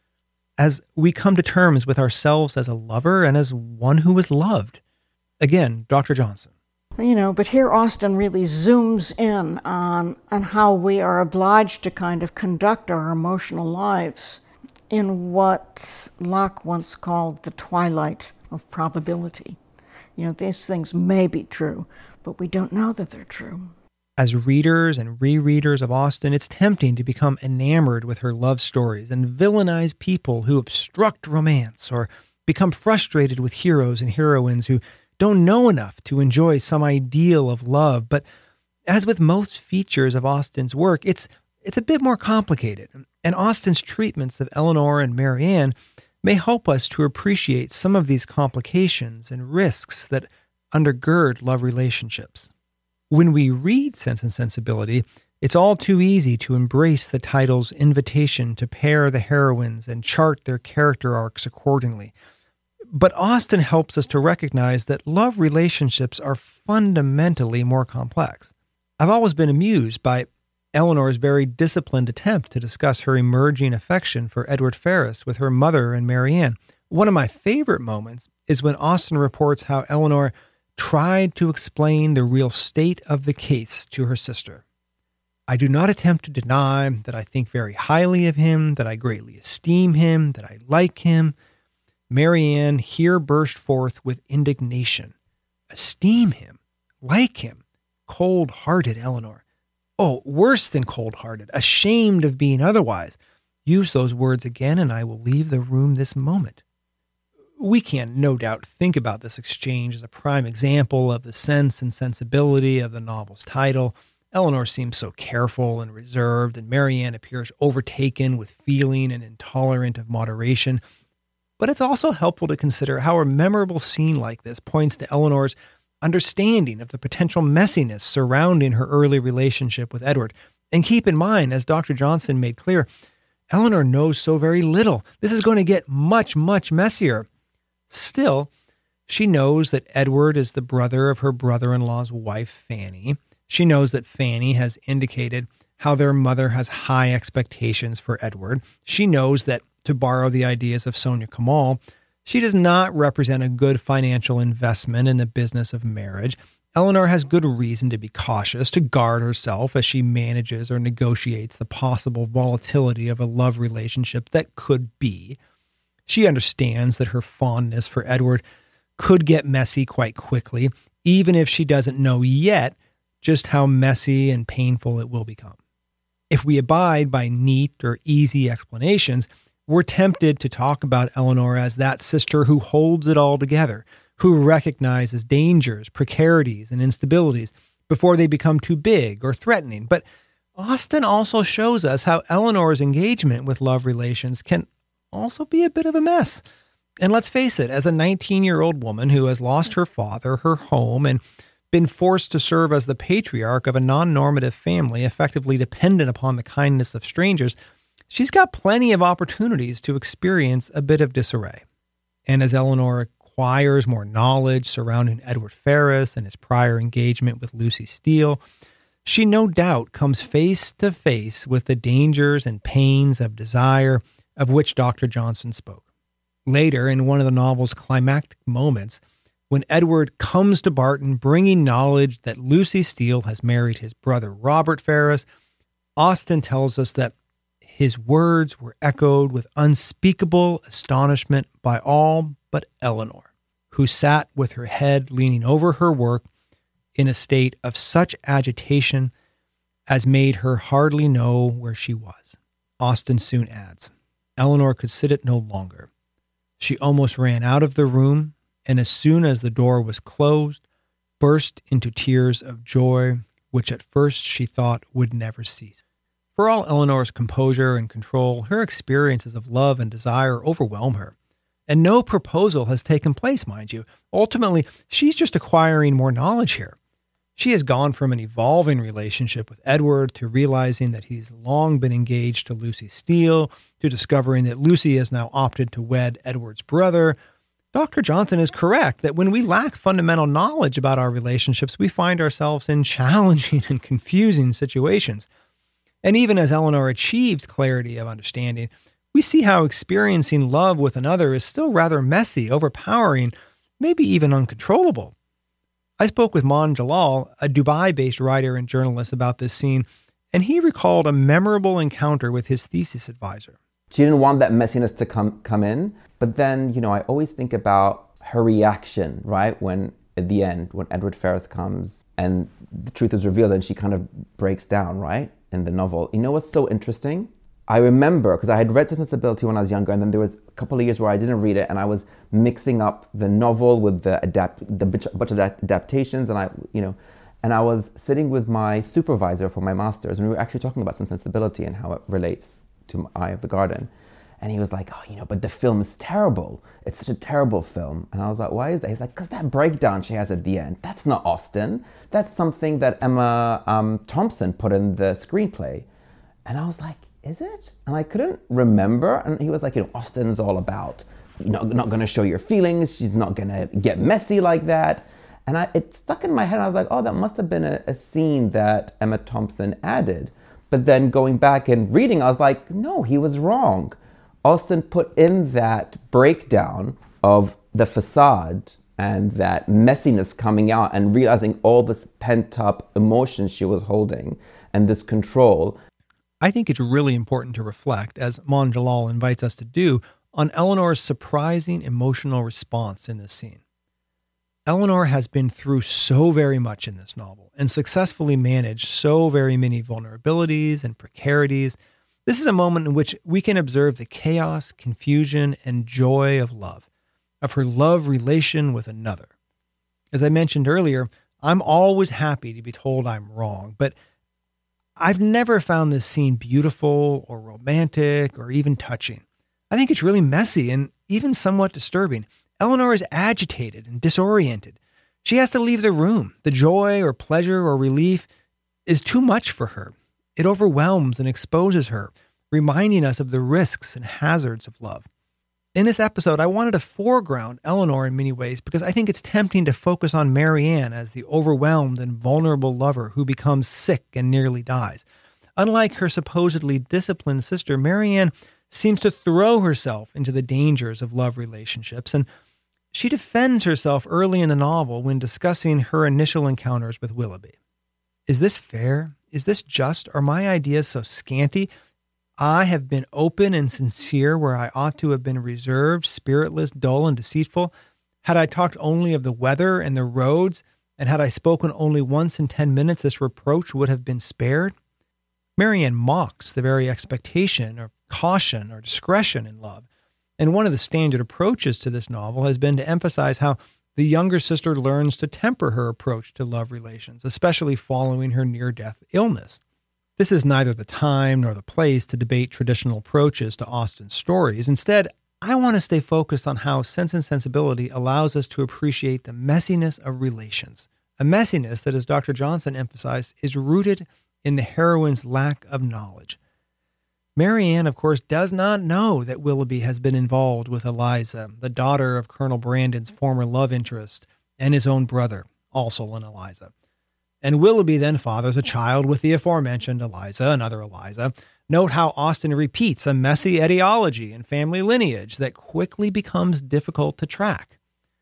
as we come to terms with ourselves as a lover and as one who is loved. Again, Doctor Johnson. You know, but here Austen really zooms in on, on how we are obliged to kind of conduct our emotional lives in what Locke once called the twilight of probability. You know, these things may be true, but we don't know that they're true. As readers and rereaders of Austen, it's tempting to become enamored with her love stories and villainize people who obstruct romance or become frustrated with heroes and heroines who don't know enough to enjoy some ideal of love. But as with most features of Austen's work, it's it's a bit more complicated. And Austen's treatments of Elinor and Marianne may help us to appreciate some of these complications and risks that undergird love relationships. When we read Sense and Sensibility, it's all too easy to embrace the title's invitation to pair the heroines and chart their character arcs accordingly. But Austen helps us to recognize that love relationships are fundamentally more complex. I've always been amused by Elinor's very disciplined attempt to discuss her emerging affection for Edward Ferrars with her mother and Marianne. One of my favorite moments is when Austen reports how Elinor tried to explain the real state of the case to her sister. I do not attempt to deny that I think very highly of him, that I greatly esteem him, that I like him. Marianne here burst forth with indignation. Esteem him, like him, cold-hearted Elinor. Oh, worse than cold-hearted, ashamed of being otherwise. Use those words again and I will leave the room this moment. We can no doubt think about this exchange as a prime example of the sense and sensibility of the novel's title. Elinor seems so careful and reserved, and Marianne appears overtaken with feeling and intolerant of moderation. But it's also helpful to consider how a memorable scene like this points to Elinor's understanding of the potential messiness surrounding her early relationship with Edward. And keep in mind, as Doctor Johnson made clear, Elinor knows so very little. This is going to get much, much messier. Still, she knows that Edward is the brother of her brother-in-law's wife, Fanny. She knows that Fanny has indicated how their mother has high expectations for Edward. She knows that, to borrow the ideas of Sonia Kamal, she does not represent a good financial investment in the business of marriage. Elinor has good reason to be cautious, to guard herself as she manages or negotiates the possible volatility of a love relationship that could be. She understands that her fondness for Edward could get messy quite quickly, even if she doesn't know yet just how messy and painful it will become. If we abide by neat or easy explanations, we're tempted to talk about Elinor as that sister who holds it all together, who recognizes dangers, precarities, and instabilities before they become too big or threatening. But Austen also shows us how Elinor's engagement with love relations can also be a bit of a mess. And let's face it, as a nineteen-year-old woman who has lost her father, her home, and been forced to serve as the patriarch of a non-normative family effectively dependent upon the kindness of strangers, she's got plenty of opportunities to experience a bit of disarray. And as Elinor acquires more knowledge surrounding Edward Ferrars and his prior engagement with Lucy Steele, she no doubt comes face to face with the dangers and pains of desire of which Doctor Johnson spoke. Later, in one of the novel's climactic moments, When Edward comes to Barton bringing knowledge that Lucy Steele has married his brother Robert Ferrars, Austen tells us that his words were echoed with unspeakable astonishment by all but Elinor, who sat with her head leaning over her work in a state of such agitation as made her hardly know where she was. Austen soon adds, Elinor could sit it no longer. She almost ran out of the room, and as soon as the door was closed, burst into tears of joy, which at first she thought would never cease. For all Elinor's composure and control, her experiences of love and desire overwhelm her. And no proposal has taken place, mind you. Ultimately, she's just acquiring more knowledge here. She has gone from an evolving relationship with Edward to realizing that he's long been engaged to Lucy Steele, to discovering that Lucy has now opted to wed Edward's brother. Doctor Johnson is correct that when we lack fundamental knowledge about our relationships, we find ourselves in challenging and confusing situations. And even as Elinor achieves clarity of understanding, we see how experiencing love with another is still rather messy, overpowering, maybe even uncontrollable. I spoke with Mon Jalal, a Dubai-based writer and journalist, about this scene, and he recalled a memorable encounter with his thesis advisor. She didn't want that messiness to come come in, but then, you know, I always think about her reaction, right? When, at the end, when Edward Ferrars comes and the truth is revealed and she kind of breaks down, right? In the novel. You know what's so interesting? I remember, because I had read Sense and Sensibility when I was younger, and then there was a couple of years where I didn't read it, and I was mixing up the novel with the adapt, the bunch of adaptations, and I, you know, and I was sitting with my supervisor for my master's, and we were actually talking about Sense and Sensibility and how it relates to Eye of the Garden, and he was like, "Oh, you know, but the film is terrible. It's such a terrible film." And I was like, "Why is that?" He's like, "Because that breakdown she has at the end, that's not Austen. That's something that Emma um, Thompson put in the screenplay." And I was like, is it? And I couldn't remember. And he was like, you know, Austen's all about, you know, not going to show your feelings. She's not going to get messy like that. And I, it stuck in my head. And I was like, oh, that must have been a, a scene that Emma Thompson added. But then going back and reading, I was like, no, he was wrong. Austen put in that breakdown of the facade and that messiness coming out and realizing all this pent-up emotion she was holding and this control. I think it's really important to reflect, as Mon Jalal invites us to do, on Elinor's surprising emotional response in this scene. Elinor has been through so very much in this novel and successfully managed so very many vulnerabilities and precarities. This is a moment in which we can observe the chaos, confusion, and joy of love, of her love relation with another. As I mentioned earlier, I'm always happy to be told I'm wrong, but I've never found this scene beautiful or romantic or even touching. I think it's really messy and even somewhat disturbing. Elinor is agitated and disoriented. She has to leave the room. The joy or pleasure or relief is too much for her. It overwhelms and exposes her, reminding us of the risks and hazards of love. In this episode, I wanted to foreground Elinor in many ways because I think it's tempting to focus on Marianne as the overwhelmed and vulnerable lover who becomes sick and nearly dies. Unlike her supposedly disciplined sister, Marianne seems to throw herself into the dangers of love relationships, and she defends herself early in the novel when discussing her initial encounters with Willoughby. Is this fair? Is this just? Are my ideas so scanty? I have been open and sincere where I ought to have been reserved, spiritless, dull, and deceitful. Had I talked only of the weather and the roads, and had I spoken only once in ten minutes, this reproach would have been spared. Marianne mocks the very expectation or caution or discretion in love. And one of the standard approaches to this novel has been to emphasize how the younger sister learns to temper her approach to love relations, especially following her near-death illness. This is neither the time nor the place to debate traditional approaches to Austen's stories. Instead, I want to stay focused on how Sense and Sensibility allows us to appreciate the messiness of relations, a messiness that, as Doctor Johnson emphasized, is rooted in the heroine's lack of knowledge. Marianne, of course, does not know that Willoughby has been involved with Eliza, the daughter of Colonel Brandon's former love interest, and his own brother, also an Eliza. And Willoughby then fathers a child with the aforementioned Eliza, another Eliza. Note how Austen repeats a messy etiology and family lineage that quickly becomes difficult to track.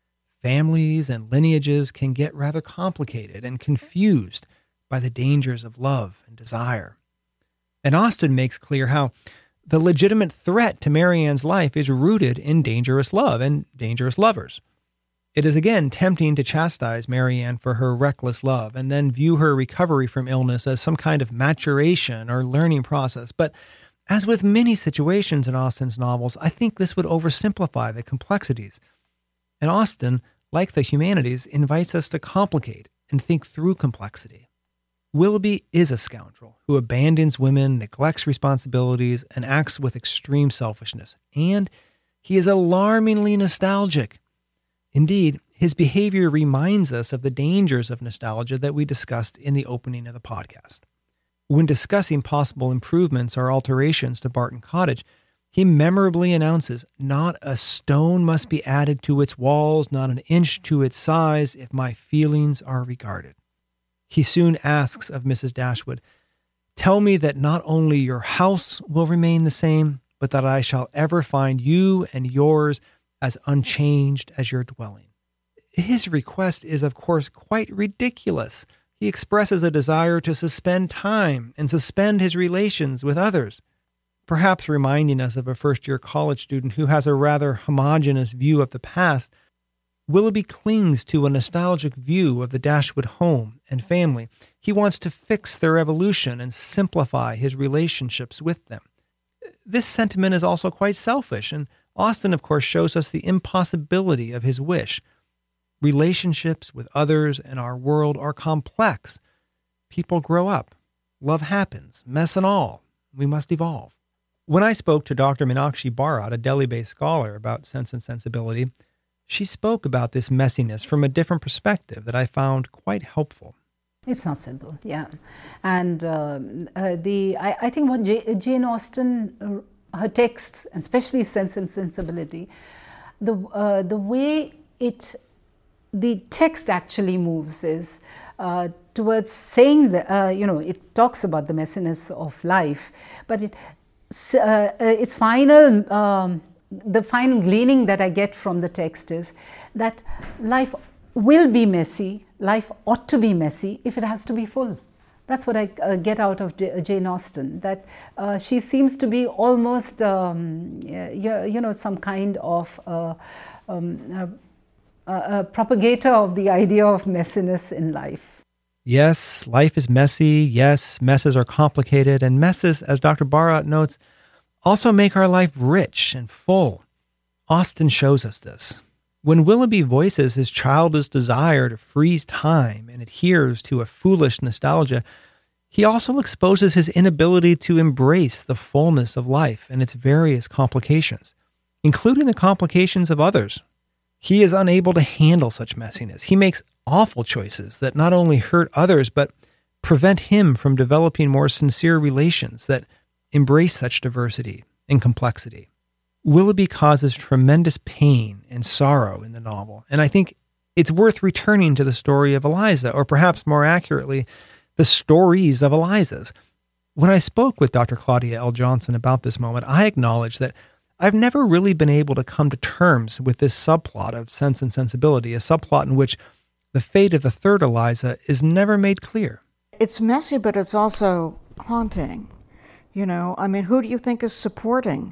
families and lineages can get rather complicated and confused by the dangers of love and desire. And Austen makes clear how the legitimate threat to Marianne's life is rooted in dangerous love and dangerous lovers. It is again tempting to chastise Marianne for her reckless love and then view her recovery from illness as some kind of maturation or learning process. But as with many situations in Austen's novels, I think this would oversimplify the complexities. And Austen, like the humanities, invites us to complicate and think through complexity. Willoughby is a scoundrel who abandons women, neglects responsibilities, and acts with extreme selfishness. And he is alarmingly nostalgic. Indeed, his behavior reminds us of the dangers of nostalgia that we discussed in the opening of the podcast. When discussing possible improvements or alterations to Barton Cottage, he memorably announces, "Not a stone must be added to its walls, not an inch to its size, if my feelings are regarded." He soon asks of Missus Dashwood, "Tell me that not only your house will remain the same, but that I shall ever find you and yours as unchanged as your dwelling." His request is, of course, quite ridiculous. He expresses a desire to suspend time and suspend his relations with others, perhaps reminding us of a first-year college student who has a rather homogeneous view of the past. Willoughby clings to a nostalgic view of the Dashwood home and family. He wants to fix their evolution and simplify his relationships with them. This sentiment is also quite selfish, and Austen, of course, shows us the impossibility of his wish. Relationships with others and our world are complex. People grow up. Love happens. Mess and all. We must evolve. When I spoke to Doctor Meenakshi Bharat, a Delhi-based scholar, about Sense and Sensibility, she spoke about this messiness from a different perspective that I found quite helpful. It's not simple, yeah. And uh, uh, the I, I think what J, Jane Austen, uh, her texts, and especially Sense and Sensibility, the uh, the way it, the text actually moves is uh, towards saying that, uh, you know, it talks about the messiness of life, but it uh, its final, um, the final gleaning that I get from the text is that life will be messy, life ought to be messy if it has to be full. That's what I uh, get out of J- Jane Austen, that uh, she seems to be almost, um, you, you know, some kind of uh, um, uh, uh, propagator of the idea of messiness in life. Yes, life is messy. Yes, messes are complicated. And messes, as Doctor Bharat notes, also make our life rich and full. Austen shows us this. When Willoughby voices his childish desire to freeze time and adheres to a foolish nostalgia, he also exposes his inability to embrace the fullness of life and its various complications, including the complications of others. He is unable to handle such messiness. He makes awful choices that not only hurt others, but prevent him from developing more sincere relations that embrace such diversity and complexity. Willoughby causes tremendous pain and sorrow in the novel, and I think it's worth returning to the story of Eliza, or perhaps more accurately, the stories of Elizas. When I spoke with Doctor Claudia L. Johnson about this moment, I acknowledged that I've never really been able to come to terms with this subplot of Sense and Sensibility, a subplot in which the fate of the third Eliza is never made clear. It's messy, but it's also haunting. You know, I mean, who do you think is supporting?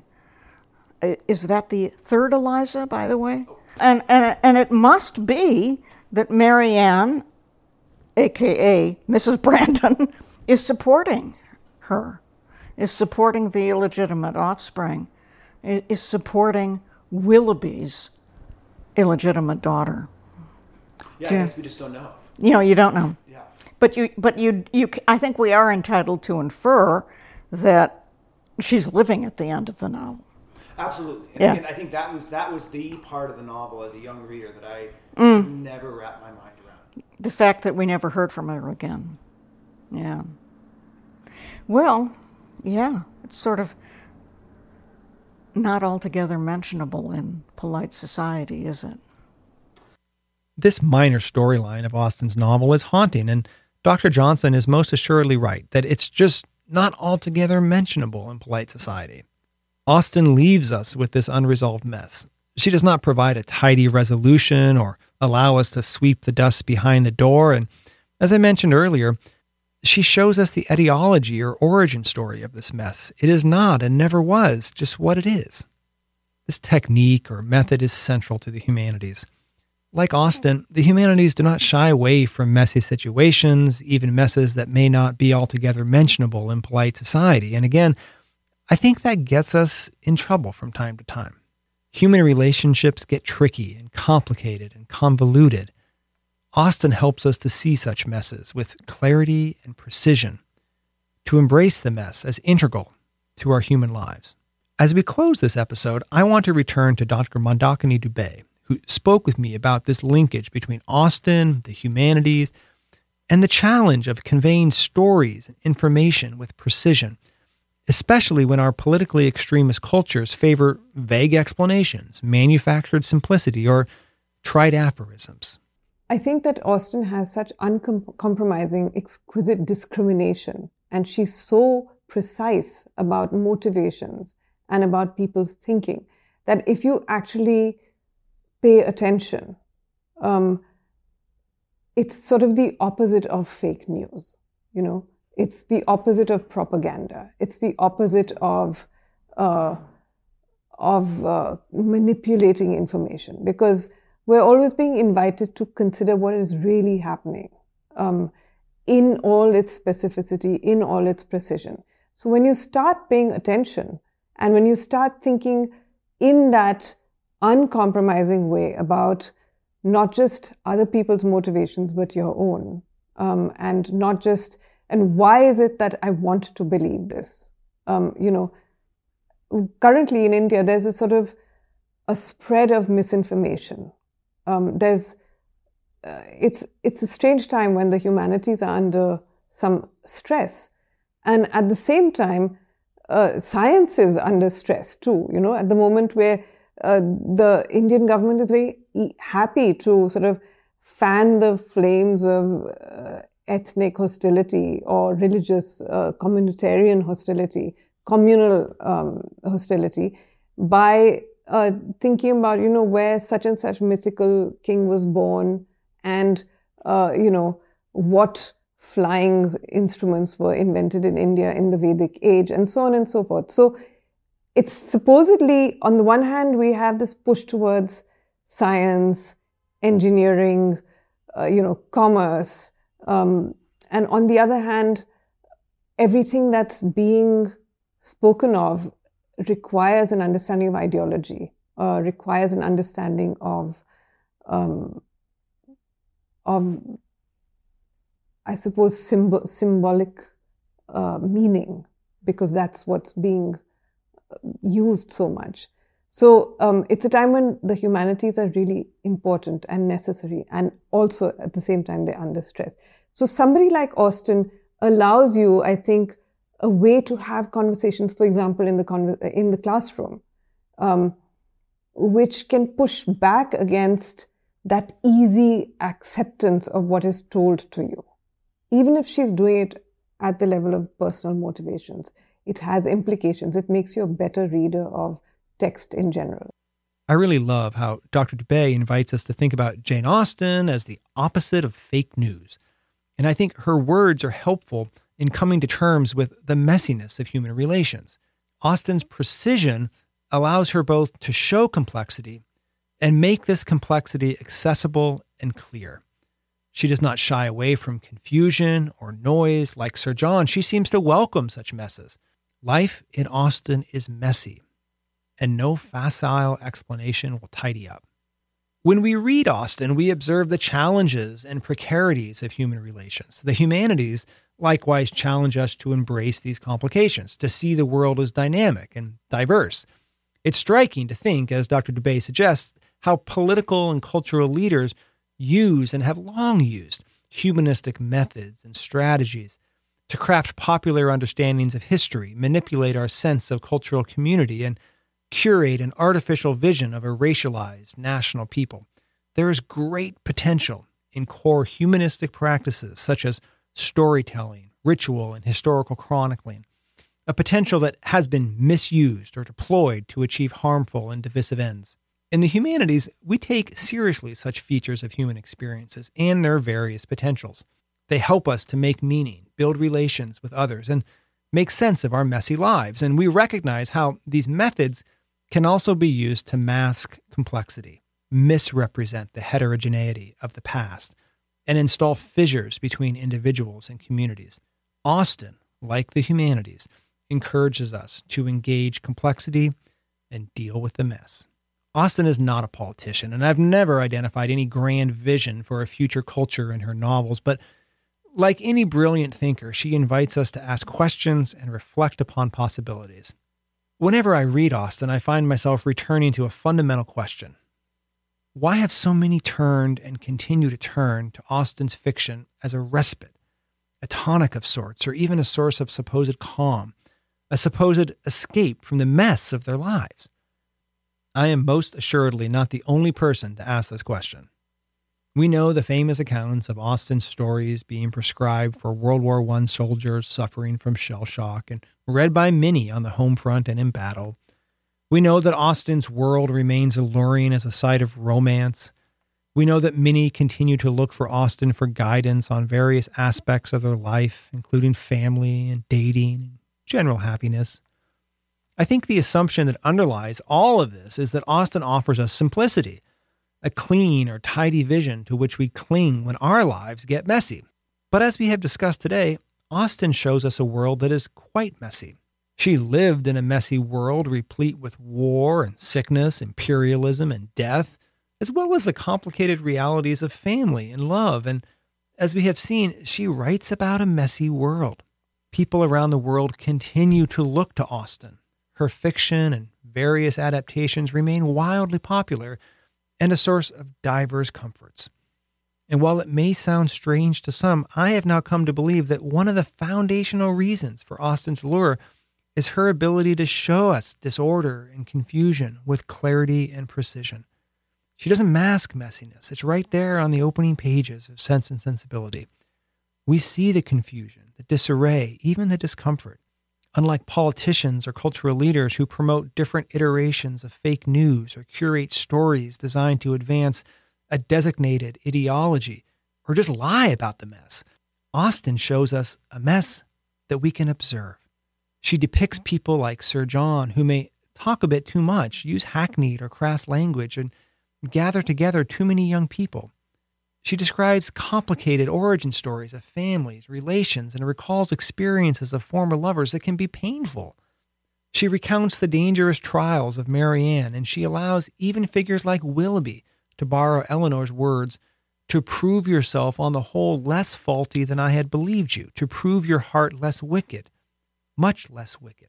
Is that the third Eliza, by the way? And and and it must be that Marianne, a k a. Missus Brandon, is supporting her, is supporting the illegitimate offspring, is supporting Willoughby's illegitimate daughter. Yeah, I guess we just don't know. You know, you don't know. Yeah. But you, but you, you. I think we are entitled to infer that she's living at the end of the novel. Absolutely. And yeah. again, I think that was that was the part of the novel as a young reader that I mm. never wrapped my mind around. The fact that we never heard from her again. Yeah. Well, yeah, it's sort of not altogether mentionable in polite society, is it? This minor storyline of Austen's novel is haunting, and Doctor Johnson is most assuredly right that it's just not altogether mentionable in polite society. Austen leaves us with this unresolved mess. She does not provide a tidy resolution or allow us to sweep the dust behind the door. And as I mentioned earlier, she shows us the etiology or origin story of this mess. It is not and never was just what it is. This technique or method is central to the humanities. Like Austen, the humanities do not shy away from messy situations, even messes that may not be altogether mentionable in polite society. And again, I think that gets us in trouble from time to time. Human relationships get tricky and complicated and convoluted. Austen helps us to see such messes with clarity and precision, to embrace the mess as integral to our human lives. As we close this episode, I want to return to Doctor Mandakini Dubey, who spoke with me about this linkage between Austen, the humanities, and the challenge of conveying stories and information with precision, especially when our politically extremist cultures favor vague explanations, manufactured simplicity, or trite aphorisms. I think that Austen has such uncompromising, exquisite discrimination, and she's so precise about motivations and about people's thinking that if you actually pay attention, um, it's sort of the opposite of fake news, you know? It's the opposite of propaganda. It's the opposite of uh, of uh, manipulating information, because we're always being invited to consider what is really happening um, in all its specificity, in all its precision. So when you start paying attention and when you start thinking in that uncompromising way about not just other people's motivations, but your own, um, and not just And why is it that I want to believe this? Um, you know, currently in India, there's a sort of a spread of misinformation. Um, there's, uh, it's it's a strange time when the humanities are under some stress, and at the same time, uh, science is under stress too. You know, at the moment where uh, the Indian government is very happy to sort of fan the flames of uh, ethnic hostility or religious uh, communitarian hostility, communal um, hostility, by uh, thinking about, you know, where such and such mythical king was born and, uh, you know, what flying instruments were invented in India in the Vedic age, and so on and so forth. So it's supposedly, on the one hand, we have this push towards science, engineering, uh, you know, commerce, Um, and on the other hand, everything that's being spoken of requires an understanding of ideology, uh, requires an understanding of, um, of, I suppose, symbol, symbolic uh, meaning, because that's what's being used so much. So um, it's a time when the humanities are really important and necessary, and also at the same time they're under stress. So somebody like Austen allows you, I think, a way to have conversations, for example, in the con- in the classroom, um, which can push back against that easy acceptance of what is told to you. Even if she's doing it at the level of personal motivations, it has implications. It makes you a better reader of text in general. I really love how Doctor Dubey invites us to think about Jane Austen as the opposite of fake news. And I think her words are helpful in coming to terms with the messiness of human relations. Austen's precision allows her both to show complexity and make this complexity accessible and clear. She does not shy away from confusion or noise. Like Sir John, she seems to welcome such messes. Life in Austen is messy, and no facile explanation will tidy up. When we read Austen, we observe the challenges and precarities of human relations. The humanities likewise challenge us to embrace these complications, to see the world as dynamic and diverse. It's striking to think, as Doctor Dubey suggests, how political and cultural leaders use and have long used humanistic methods and strategies to craft popular understandings of history, manipulate our sense of cultural community, and curate an artificial vision of a racialized national people. There is great potential in core humanistic practices such as storytelling, ritual, and historical chronicling, a potential that has been misused or deployed to achieve harmful and divisive ends. In the humanities, we take seriously such features of human experiences and their various potentials. They help us to make meaning, build relations with others, and make sense of our messy lives. And we recognize how these methods can also be used to mask complexity, misrepresent the heterogeneity of the past, and install fissures between individuals and communities. Austen, like the humanities, encourages us to engage complexity and deal with the mess. Austen is not a politician, and I've never identified any grand vision for a future culture in her novels, but like any brilliant thinker, she invites us to ask questions and reflect upon possibilities. Whenever I read Austen, I find myself returning to a fundamental question. Why have so many turned and continue to turn to Austen's fiction as a respite, a tonic of sorts, or even a source of supposed calm, a supposed escape from the mess of their lives? I am most assuredly not the only person to ask this question. We know the famous accounts of Austen's stories being prescribed for World War One soldiers suffering from shell shock and read by many on the home front and in battle. We know that Austen's world remains alluring as a site of romance. We know that many continue to look for Austen for guidance on various aspects of their life, including family and dating and general happiness. I think the assumption that underlies all of this is that Austen offers us simplicity, a clean or tidy vision to which we cling when our lives get messy. But as we have discussed today, Austen shows us a world that is quite messy. She lived in a messy world replete with war and sickness, imperialism and death, as well as the complicated realities of family and love. And as we have seen, she writes about a messy world. People around the world continue to look to Austen. Her fiction and various adaptations remain wildly popular and a source of diverse comforts. And while it may sound strange to some, I have now come to believe that one of the foundational reasons for Austen's lure is her ability to show us disorder and confusion with clarity and precision. She doesn't mask messiness. It's right there on the opening pages of Sense and Sensibility. We see the confusion, the disarray, even the discomfort. Unlike politicians or cultural leaders who promote different iterations of fake news or curate stories designed to advance a designated ideology or just lie about the mess, Austen shows us a mess that we can observe. She depicts people like Sir John who may talk a bit too much, use hackneyed or crass language, and gather together too many young people. She describes complicated origin stories of families, relations, and recalls experiences of former lovers that can be painful. She recounts the dangerous trials of Marianne, and she allows even figures like Willoughby, to borrow Eleanor's words, to prove yourself on the whole less faulty than I had believed you, to prove your heart less wicked, much less wicked.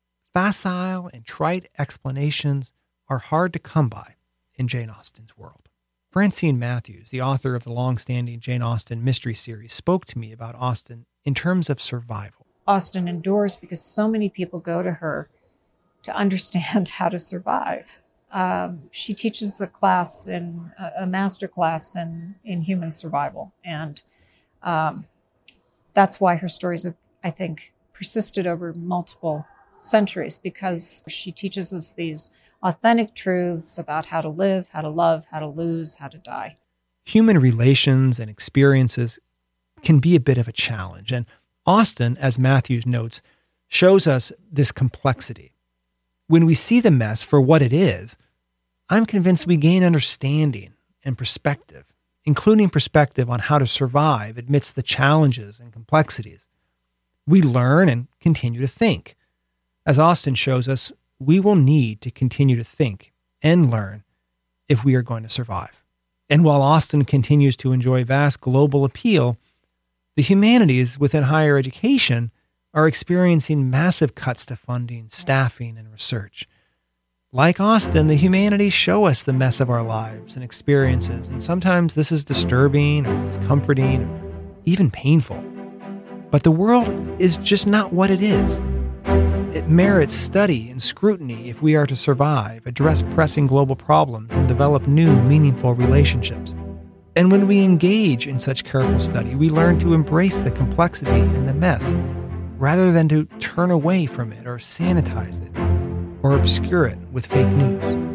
Facile and trite explanations are hard to come by in Jane Austen's world. Francine Matthews, the author of the long-standing Jane Austen mystery series, spoke to me about Austen in terms of survival. Austen endures because so many people go to her to understand how to survive. Um, she teaches a class, in a master class in, in human survival. And um, that's why her stories have, I think, persisted over multiple centuries, because she teaches us these authentic truths about how to live, how to love, how to lose, how to die. Human relations and experiences can be a bit of a challenge. And Austen, as Matthews notes, shows us this complexity. When we see the mess for what it is, I'm convinced we gain understanding and perspective, including perspective on how to survive amidst the challenges and complexities. We learn and continue to think. As Austen shows us, we will need to continue to think and learn if we are going to survive. And while Austen continues to enjoy vast global appeal, the humanities within higher education are experiencing massive cuts to funding, staffing, and research. Like Austen, the humanities show us the mess of our lives and experiences, and sometimes this is disturbing or discomforting, or even painful. But the world is just not what it is. It merits study and scrutiny if we are to survive, address pressing global problems, and develop new, meaningful relationships. And when we engage in such careful study, we learn to embrace the complexity and the mess, rather than to turn away from it or sanitize it or obscure it with fake news.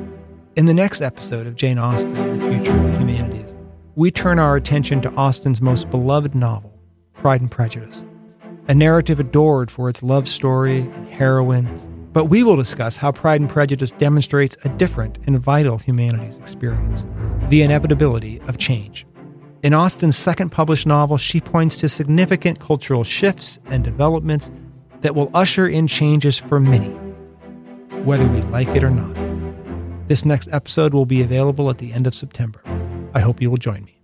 In the next episode of Jane Austen, The Future of the Humanities, we turn our attention to Austen's most beloved novel, Pride and Prejudice, a narrative adored for its love story and heroine, but we will discuss how Pride and Prejudice demonstrates a different and vital humanities experience, the inevitability of change. In Austen's second published novel, she points to significant cultural shifts and developments that will usher in changes for many, whether we like it or not. This next episode will be available at the end of September. I hope you will join me.